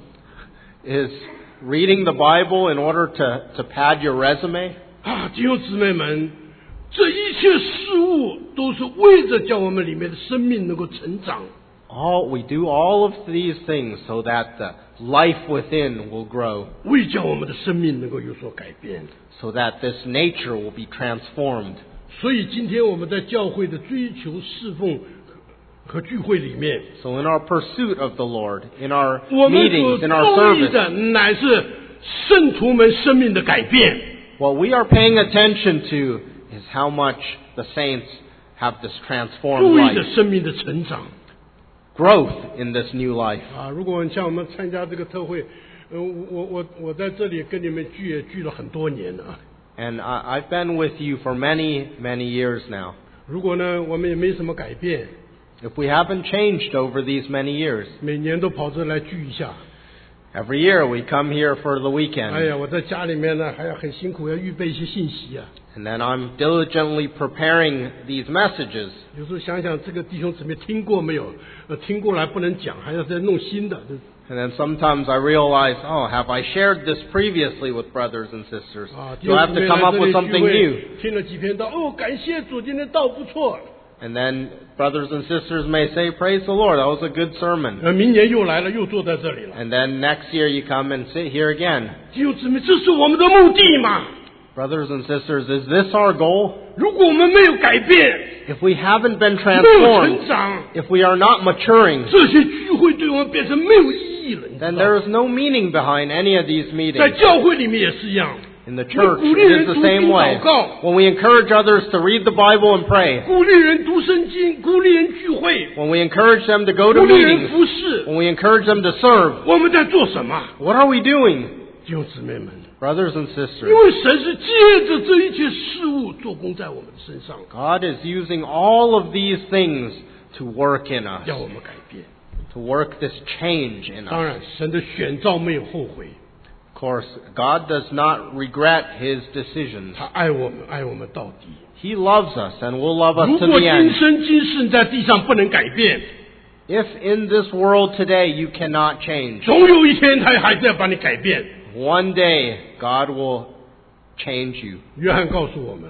[SPEAKER 2] Is reading the Bible in order to, to pad your resume?
[SPEAKER 1] 啊，弟兄姊妹们，这一切事物都是为着叫我们里面的生命能够成长。
[SPEAKER 2] All we do all of these things so that the life within will grow,
[SPEAKER 1] 为叫我们的生命能够有所改变。
[SPEAKER 2] so that this nature will be transformed.
[SPEAKER 1] 所以今天我们在教会的追求、侍奉和聚会里面，
[SPEAKER 2] So in our pursuit of the Lord, in our
[SPEAKER 1] 我们所
[SPEAKER 2] meetings, in our
[SPEAKER 1] 注意
[SPEAKER 2] service,
[SPEAKER 1] 的乃是圣徒们生命的改变。
[SPEAKER 2] what we are paying attention to is how much the saints have this transformed
[SPEAKER 1] 注意着
[SPEAKER 2] life,
[SPEAKER 1] 生命的成长
[SPEAKER 2] growth in this new life.
[SPEAKER 1] 啊！如果像我们参加这个特会，呃，我我我在这里跟你们聚也聚了很多年了啊。
[SPEAKER 2] And I, I've been with you for many, many years now.
[SPEAKER 1] 如果呢，我们也没什么改变，
[SPEAKER 2] If we haven't changed over these many years,
[SPEAKER 1] 每年都跑这来聚一下。
[SPEAKER 2] every year we come here for the
[SPEAKER 1] 哎
[SPEAKER 2] weekend,
[SPEAKER 1] 呀，我在家里面呢还要很辛苦，要预备一些信息啊。
[SPEAKER 2] and then I'm diligently preparing these messages.
[SPEAKER 1] 有时候想想，这个弟兄姊妹听过没有？呃，听过来不能讲，还要再弄新的。
[SPEAKER 2] And then sometimes I realize, oh, have I shared this previously with brothers and sisters?
[SPEAKER 1] 啊，弟
[SPEAKER 2] Do
[SPEAKER 1] 兄
[SPEAKER 2] I
[SPEAKER 1] 姊
[SPEAKER 2] have
[SPEAKER 1] 妹
[SPEAKER 2] to come
[SPEAKER 1] 来
[SPEAKER 2] up
[SPEAKER 1] 这
[SPEAKER 2] with
[SPEAKER 1] 里聚
[SPEAKER 2] something
[SPEAKER 1] 会
[SPEAKER 2] new?
[SPEAKER 1] 听了几篇道，哦，感谢主，今天道不错。
[SPEAKER 2] And then brothers and sisters may say, praise the Lord, that was a good sermon.
[SPEAKER 1] 呃，明年又来了，又坐在这里了。
[SPEAKER 2] And then next year you come and sit here again.
[SPEAKER 1] 弟兄姊妹，这是我们的目的嘛？
[SPEAKER 2] Brothers and sisters, is this our goal?
[SPEAKER 1] 如果我们没有改变，
[SPEAKER 2] If we haven't been
[SPEAKER 1] 没有成
[SPEAKER 2] transformed,
[SPEAKER 1] 长，
[SPEAKER 2] if we are not maturing,
[SPEAKER 1] 这些聚会对我们变成没有意义了。你知道
[SPEAKER 2] then
[SPEAKER 1] 吗
[SPEAKER 2] there is no meaning behind any of these
[SPEAKER 1] 在
[SPEAKER 2] meetings.
[SPEAKER 1] 教会里面也是一样，
[SPEAKER 2] In the church,
[SPEAKER 1] 鼓励
[SPEAKER 2] it
[SPEAKER 1] 人
[SPEAKER 2] is
[SPEAKER 1] 读
[SPEAKER 2] the
[SPEAKER 1] 经
[SPEAKER 2] same way.
[SPEAKER 1] 祷告，
[SPEAKER 2] When we encourage others to read the Bible and pray,
[SPEAKER 1] 鼓励人读圣经，鼓励人聚会，
[SPEAKER 2] when we encourage them to go
[SPEAKER 1] 鼓
[SPEAKER 2] to
[SPEAKER 1] 励人
[SPEAKER 2] meetings,
[SPEAKER 1] 服侍，
[SPEAKER 2] when we encourage them to serve,
[SPEAKER 1] 我们在做什么？
[SPEAKER 2] what are we doing?
[SPEAKER 1] 弟兄姊妹们，
[SPEAKER 2] Brothers and
[SPEAKER 1] 因
[SPEAKER 2] sisters,
[SPEAKER 1] 为神是借着这一切事物做工在我们身上，
[SPEAKER 2] God is using all of these things to work in us,
[SPEAKER 1] 要我们改变。
[SPEAKER 2] to work this change in
[SPEAKER 1] 当
[SPEAKER 2] us.
[SPEAKER 1] 然，神的选召没有后悔，
[SPEAKER 2] Of course, God does not regret His decisions.
[SPEAKER 1] 他爱我们，爱我们到底。
[SPEAKER 2] He loves us and will love us
[SPEAKER 1] 如
[SPEAKER 2] to
[SPEAKER 1] 果
[SPEAKER 2] the
[SPEAKER 1] 今
[SPEAKER 2] end.
[SPEAKER 1] 生今世在地上不能改变，
[SPEAKER 2] If in this world today you cannot change,
[SPEAKER 1] 总有一天他还是要把你改变。
[SPEAKER 2] one day God will change you.
[SPEAKER 1] 约翰告诉我们，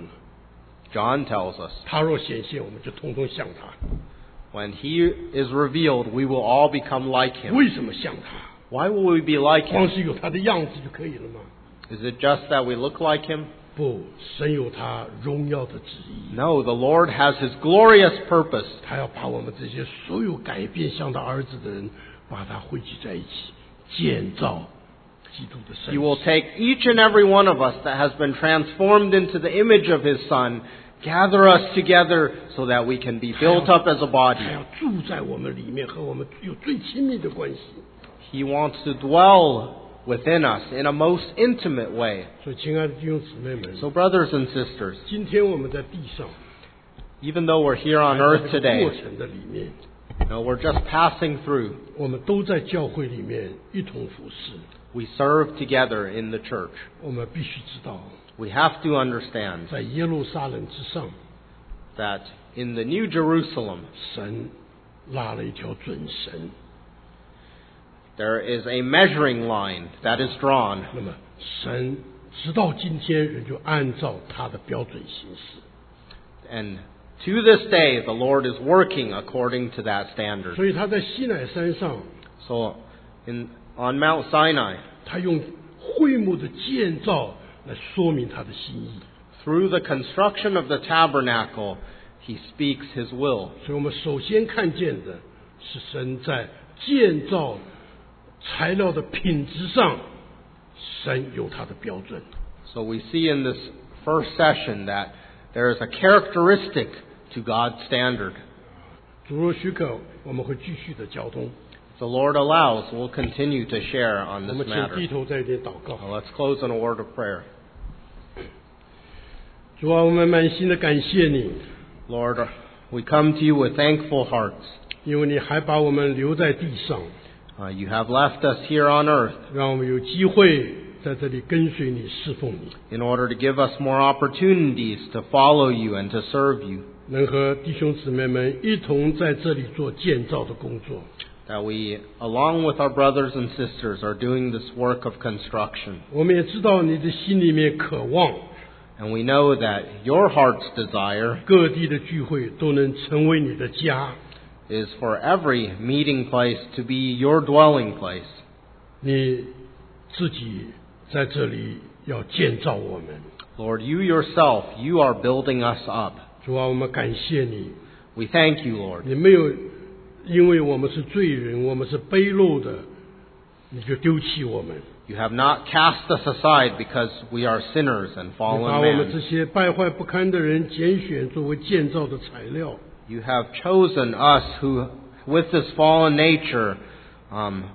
[SPEAKER 2] John tells us,
[SPEAKER 1] 他若显现，我们就通通像他。
[SPEAKER 2] when He is revealed, we will all become like Him.
[SPEAKER 1] 为什么像他？
[SPEAKER 2] Why will we be like
[SPEAKER 1] 光
[SPEAKER 2] Him?
[SPEAKER 1] 是有他的样子就可以了吗？
[SPEAKER 2] Is it just that we look like Him?
[SPEAKER 1] 不，神有他荣耀的旨意，
[SPEAKER 2] No, the Lord has His glorious purpose.
[SPEAKER 1] 他要把我们这些所有改变像他儿子的人，把它汇集在一起，建造基督的
[SPEAKER 2] He will
[SPEAKER 1] 身体。
[SPEAKER 2] take each and every one of us that has been transformed into the image of His Son, gather us together so that we can be built up as a
[SPEAKER 1] 他
[SPEAKER 2] body.
[SPEAKER 1] 要住在我们里面，和我们有最亲密的关系。
[SPEAKER 2] He wants to dwell within us in a most intimate way.
[SPEAKER 1] 所以，亲爱的弟兄姊妹们，
[SPEAKER 2] So brothers and sisters,
[SPEAKER 1] 今天我们在地上，
[SPEAKER 2] even though we're here on
[SPEAKER 1] 在
[SPEAKER 2] earth
[SPEAKER 1] 这个
[SPEAKER 2] today,
[SPEAKER 1] 过程的里面，
[SPEAKER 2] you know, we're just passing through.
[SPEAKER 1] 我们都在教会里面一同服侍。
[SPEAKER 2] We serve together in the church.
[SPEAKER 1] 我们必须知道，
[SPEAKER 2] We have to understand
[SPEAKER 1] 在耶路撒冷之上，
[SPEAKER 2] that in the New Jerusalem,
[SPEAKER 1] 神拉了一条准绳。
[SPEAKER 2] there is a measuring line that is drawn.
[SPEAKER 1] 那么，神直到今天仍旧按照他的标准行事。
[SPEAKER 2] And to this day, the Lord is working according to that standard.
[SPEAKER 1] 所以他在西乃山上，
[SPEAKER 2] So in, on Mount Sinai,
[SPEAKER 1] 他用会幕的建造来说明他的心意。
[SPEAKER 2] through the construction of the tabernacle, He speaks His will.
[SPEAKER 1] 所以我们首先看见的是神在建造材料的品质上，神有他的标准。
[SPEAKER 2] So we see in this first session that there is a characteristic to God's standard.
[SPEAKER 1] 主若许可，我们会继续的交通。
[SPEAKER 2] If the Lord allows, we'll continue to share on
[SPEAKER 1] 我
[SPEAKER 2] this
[SPEAKER 1] 们请
[SPEAKER 2] matter.
[SPEAKER 1] 低头再一点祷告。
[SPEAKER 2] Now let's close in a word of prayer.
[SPEAKER 1] 主啊，我们满心的感谢你，
[SPEAKER 2] Lord, we come to you with thankful hearts.
[SPEAKER 1] 因为你还把我们留在地上，
[SPEAKER 2] Uh, you have left us here on earth
[SPEAKER 1] 让我们有机会在这里跟随你、侍奉你，
[SPEAKER 2] in order to give us more opportunities to follow you and to serve you,
[SPEAKER 1] 能和弟兄姊妹们一同在这里做建造的工作。
[SPEAKER 2] that we, along with our brothers and sisters, are doing this work of construction.
[SPEAKER 1] 我们也知道你的心里面渴望
[SPEAKER 2] And we know that your heart's desire
[SPEAKER 1] 各地的聚会都能成为你的家，
[SPEAKER 2] is for every meeting place to be your dwelling place.
[SPEAKER 1] 你自己在这里要建造我们。
[SPEAKER 2] Lord, you yourself, you are building us up.
[SPEAKER 1] 主啊，我们感谢你，
[SPEAKER 2] We thank you, Lord.
[SPEAKER 1] 你没有因为我们是罪人，我们是卑陋的，你就丢弃我们。
[SPEAKER 2] You have not cast us aside because we are sinners and
[SPEAKER 1] 你把
[SPEAKER 2] fallen
[SPEAKER 1] 我们这
[SPEAKER 2] man.
[SPEAKER 1] 些败坏不堪的人拣选作为建造的材料。
[SPEAKER 2] You have chosen us who, with this fallen nature, um,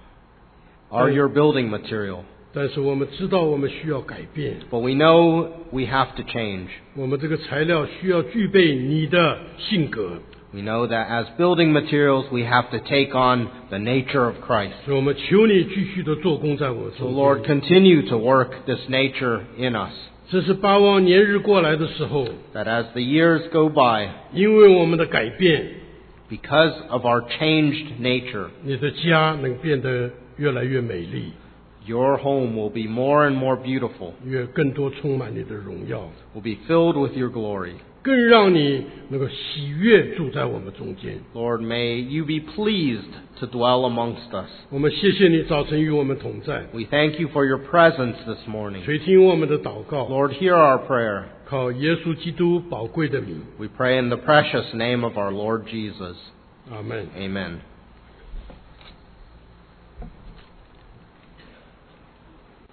[SPEAKER 2] are your building material.
[SPEAKER 1] 但是我们知道我们需要改变，
[SPEAKER 2] But we know we have to change.
[SPEAKER 1] 我们这个材料需要具备你的性格，
[SPEAKER 2] We know that as building materials, we have to take on the nature of Christ.
[SPEAKER 1] 所以我们求你继续的做工在我
[SPEAKER 2] So
[SPEAKER 1] 中
[SPEAKER 2] Lord,
[SPEAKER 1] 间。
[SPEAKER 2] continue to work this nature in us,
[SPEAKER 1] 这是巴望年日过来的时候，
[SPEAKER 2] that as the years go by,
[SPEAKER 1] 因为我们的改变，
[SPEAKER 2] because of our changed nature,
[SPEAKER 1] 你的家能变得越来越美丽，
[SPEAKER 2] your home will be more and more beautiful,
[SPEAKER 1] 越更多充满你的荣耀，
[SPEAKER 2] will be filled with your glory.
[SPEAKER 1] 更让你能够喜悦住在我们中间。
[SPEAKER 2] Lord, may you be pleased to dwell amongst us.
[SPEAKER 1] 我们谢谢你早晨与我们同在，
[SPEAKER 2] We thank you for your presence this morning.
[SPEAKER 1] 垂听我们的祷告，
[SPEAKER 2] Lord, hear our prayer.
[SPEAKER 1] 靠耶稣基督宝贵的名，
[SPEAKER 2] We pray in the precious name of our Lord Jesus.
[SPEAKER 1] 阿门。
[SPEAKER 2] Amen.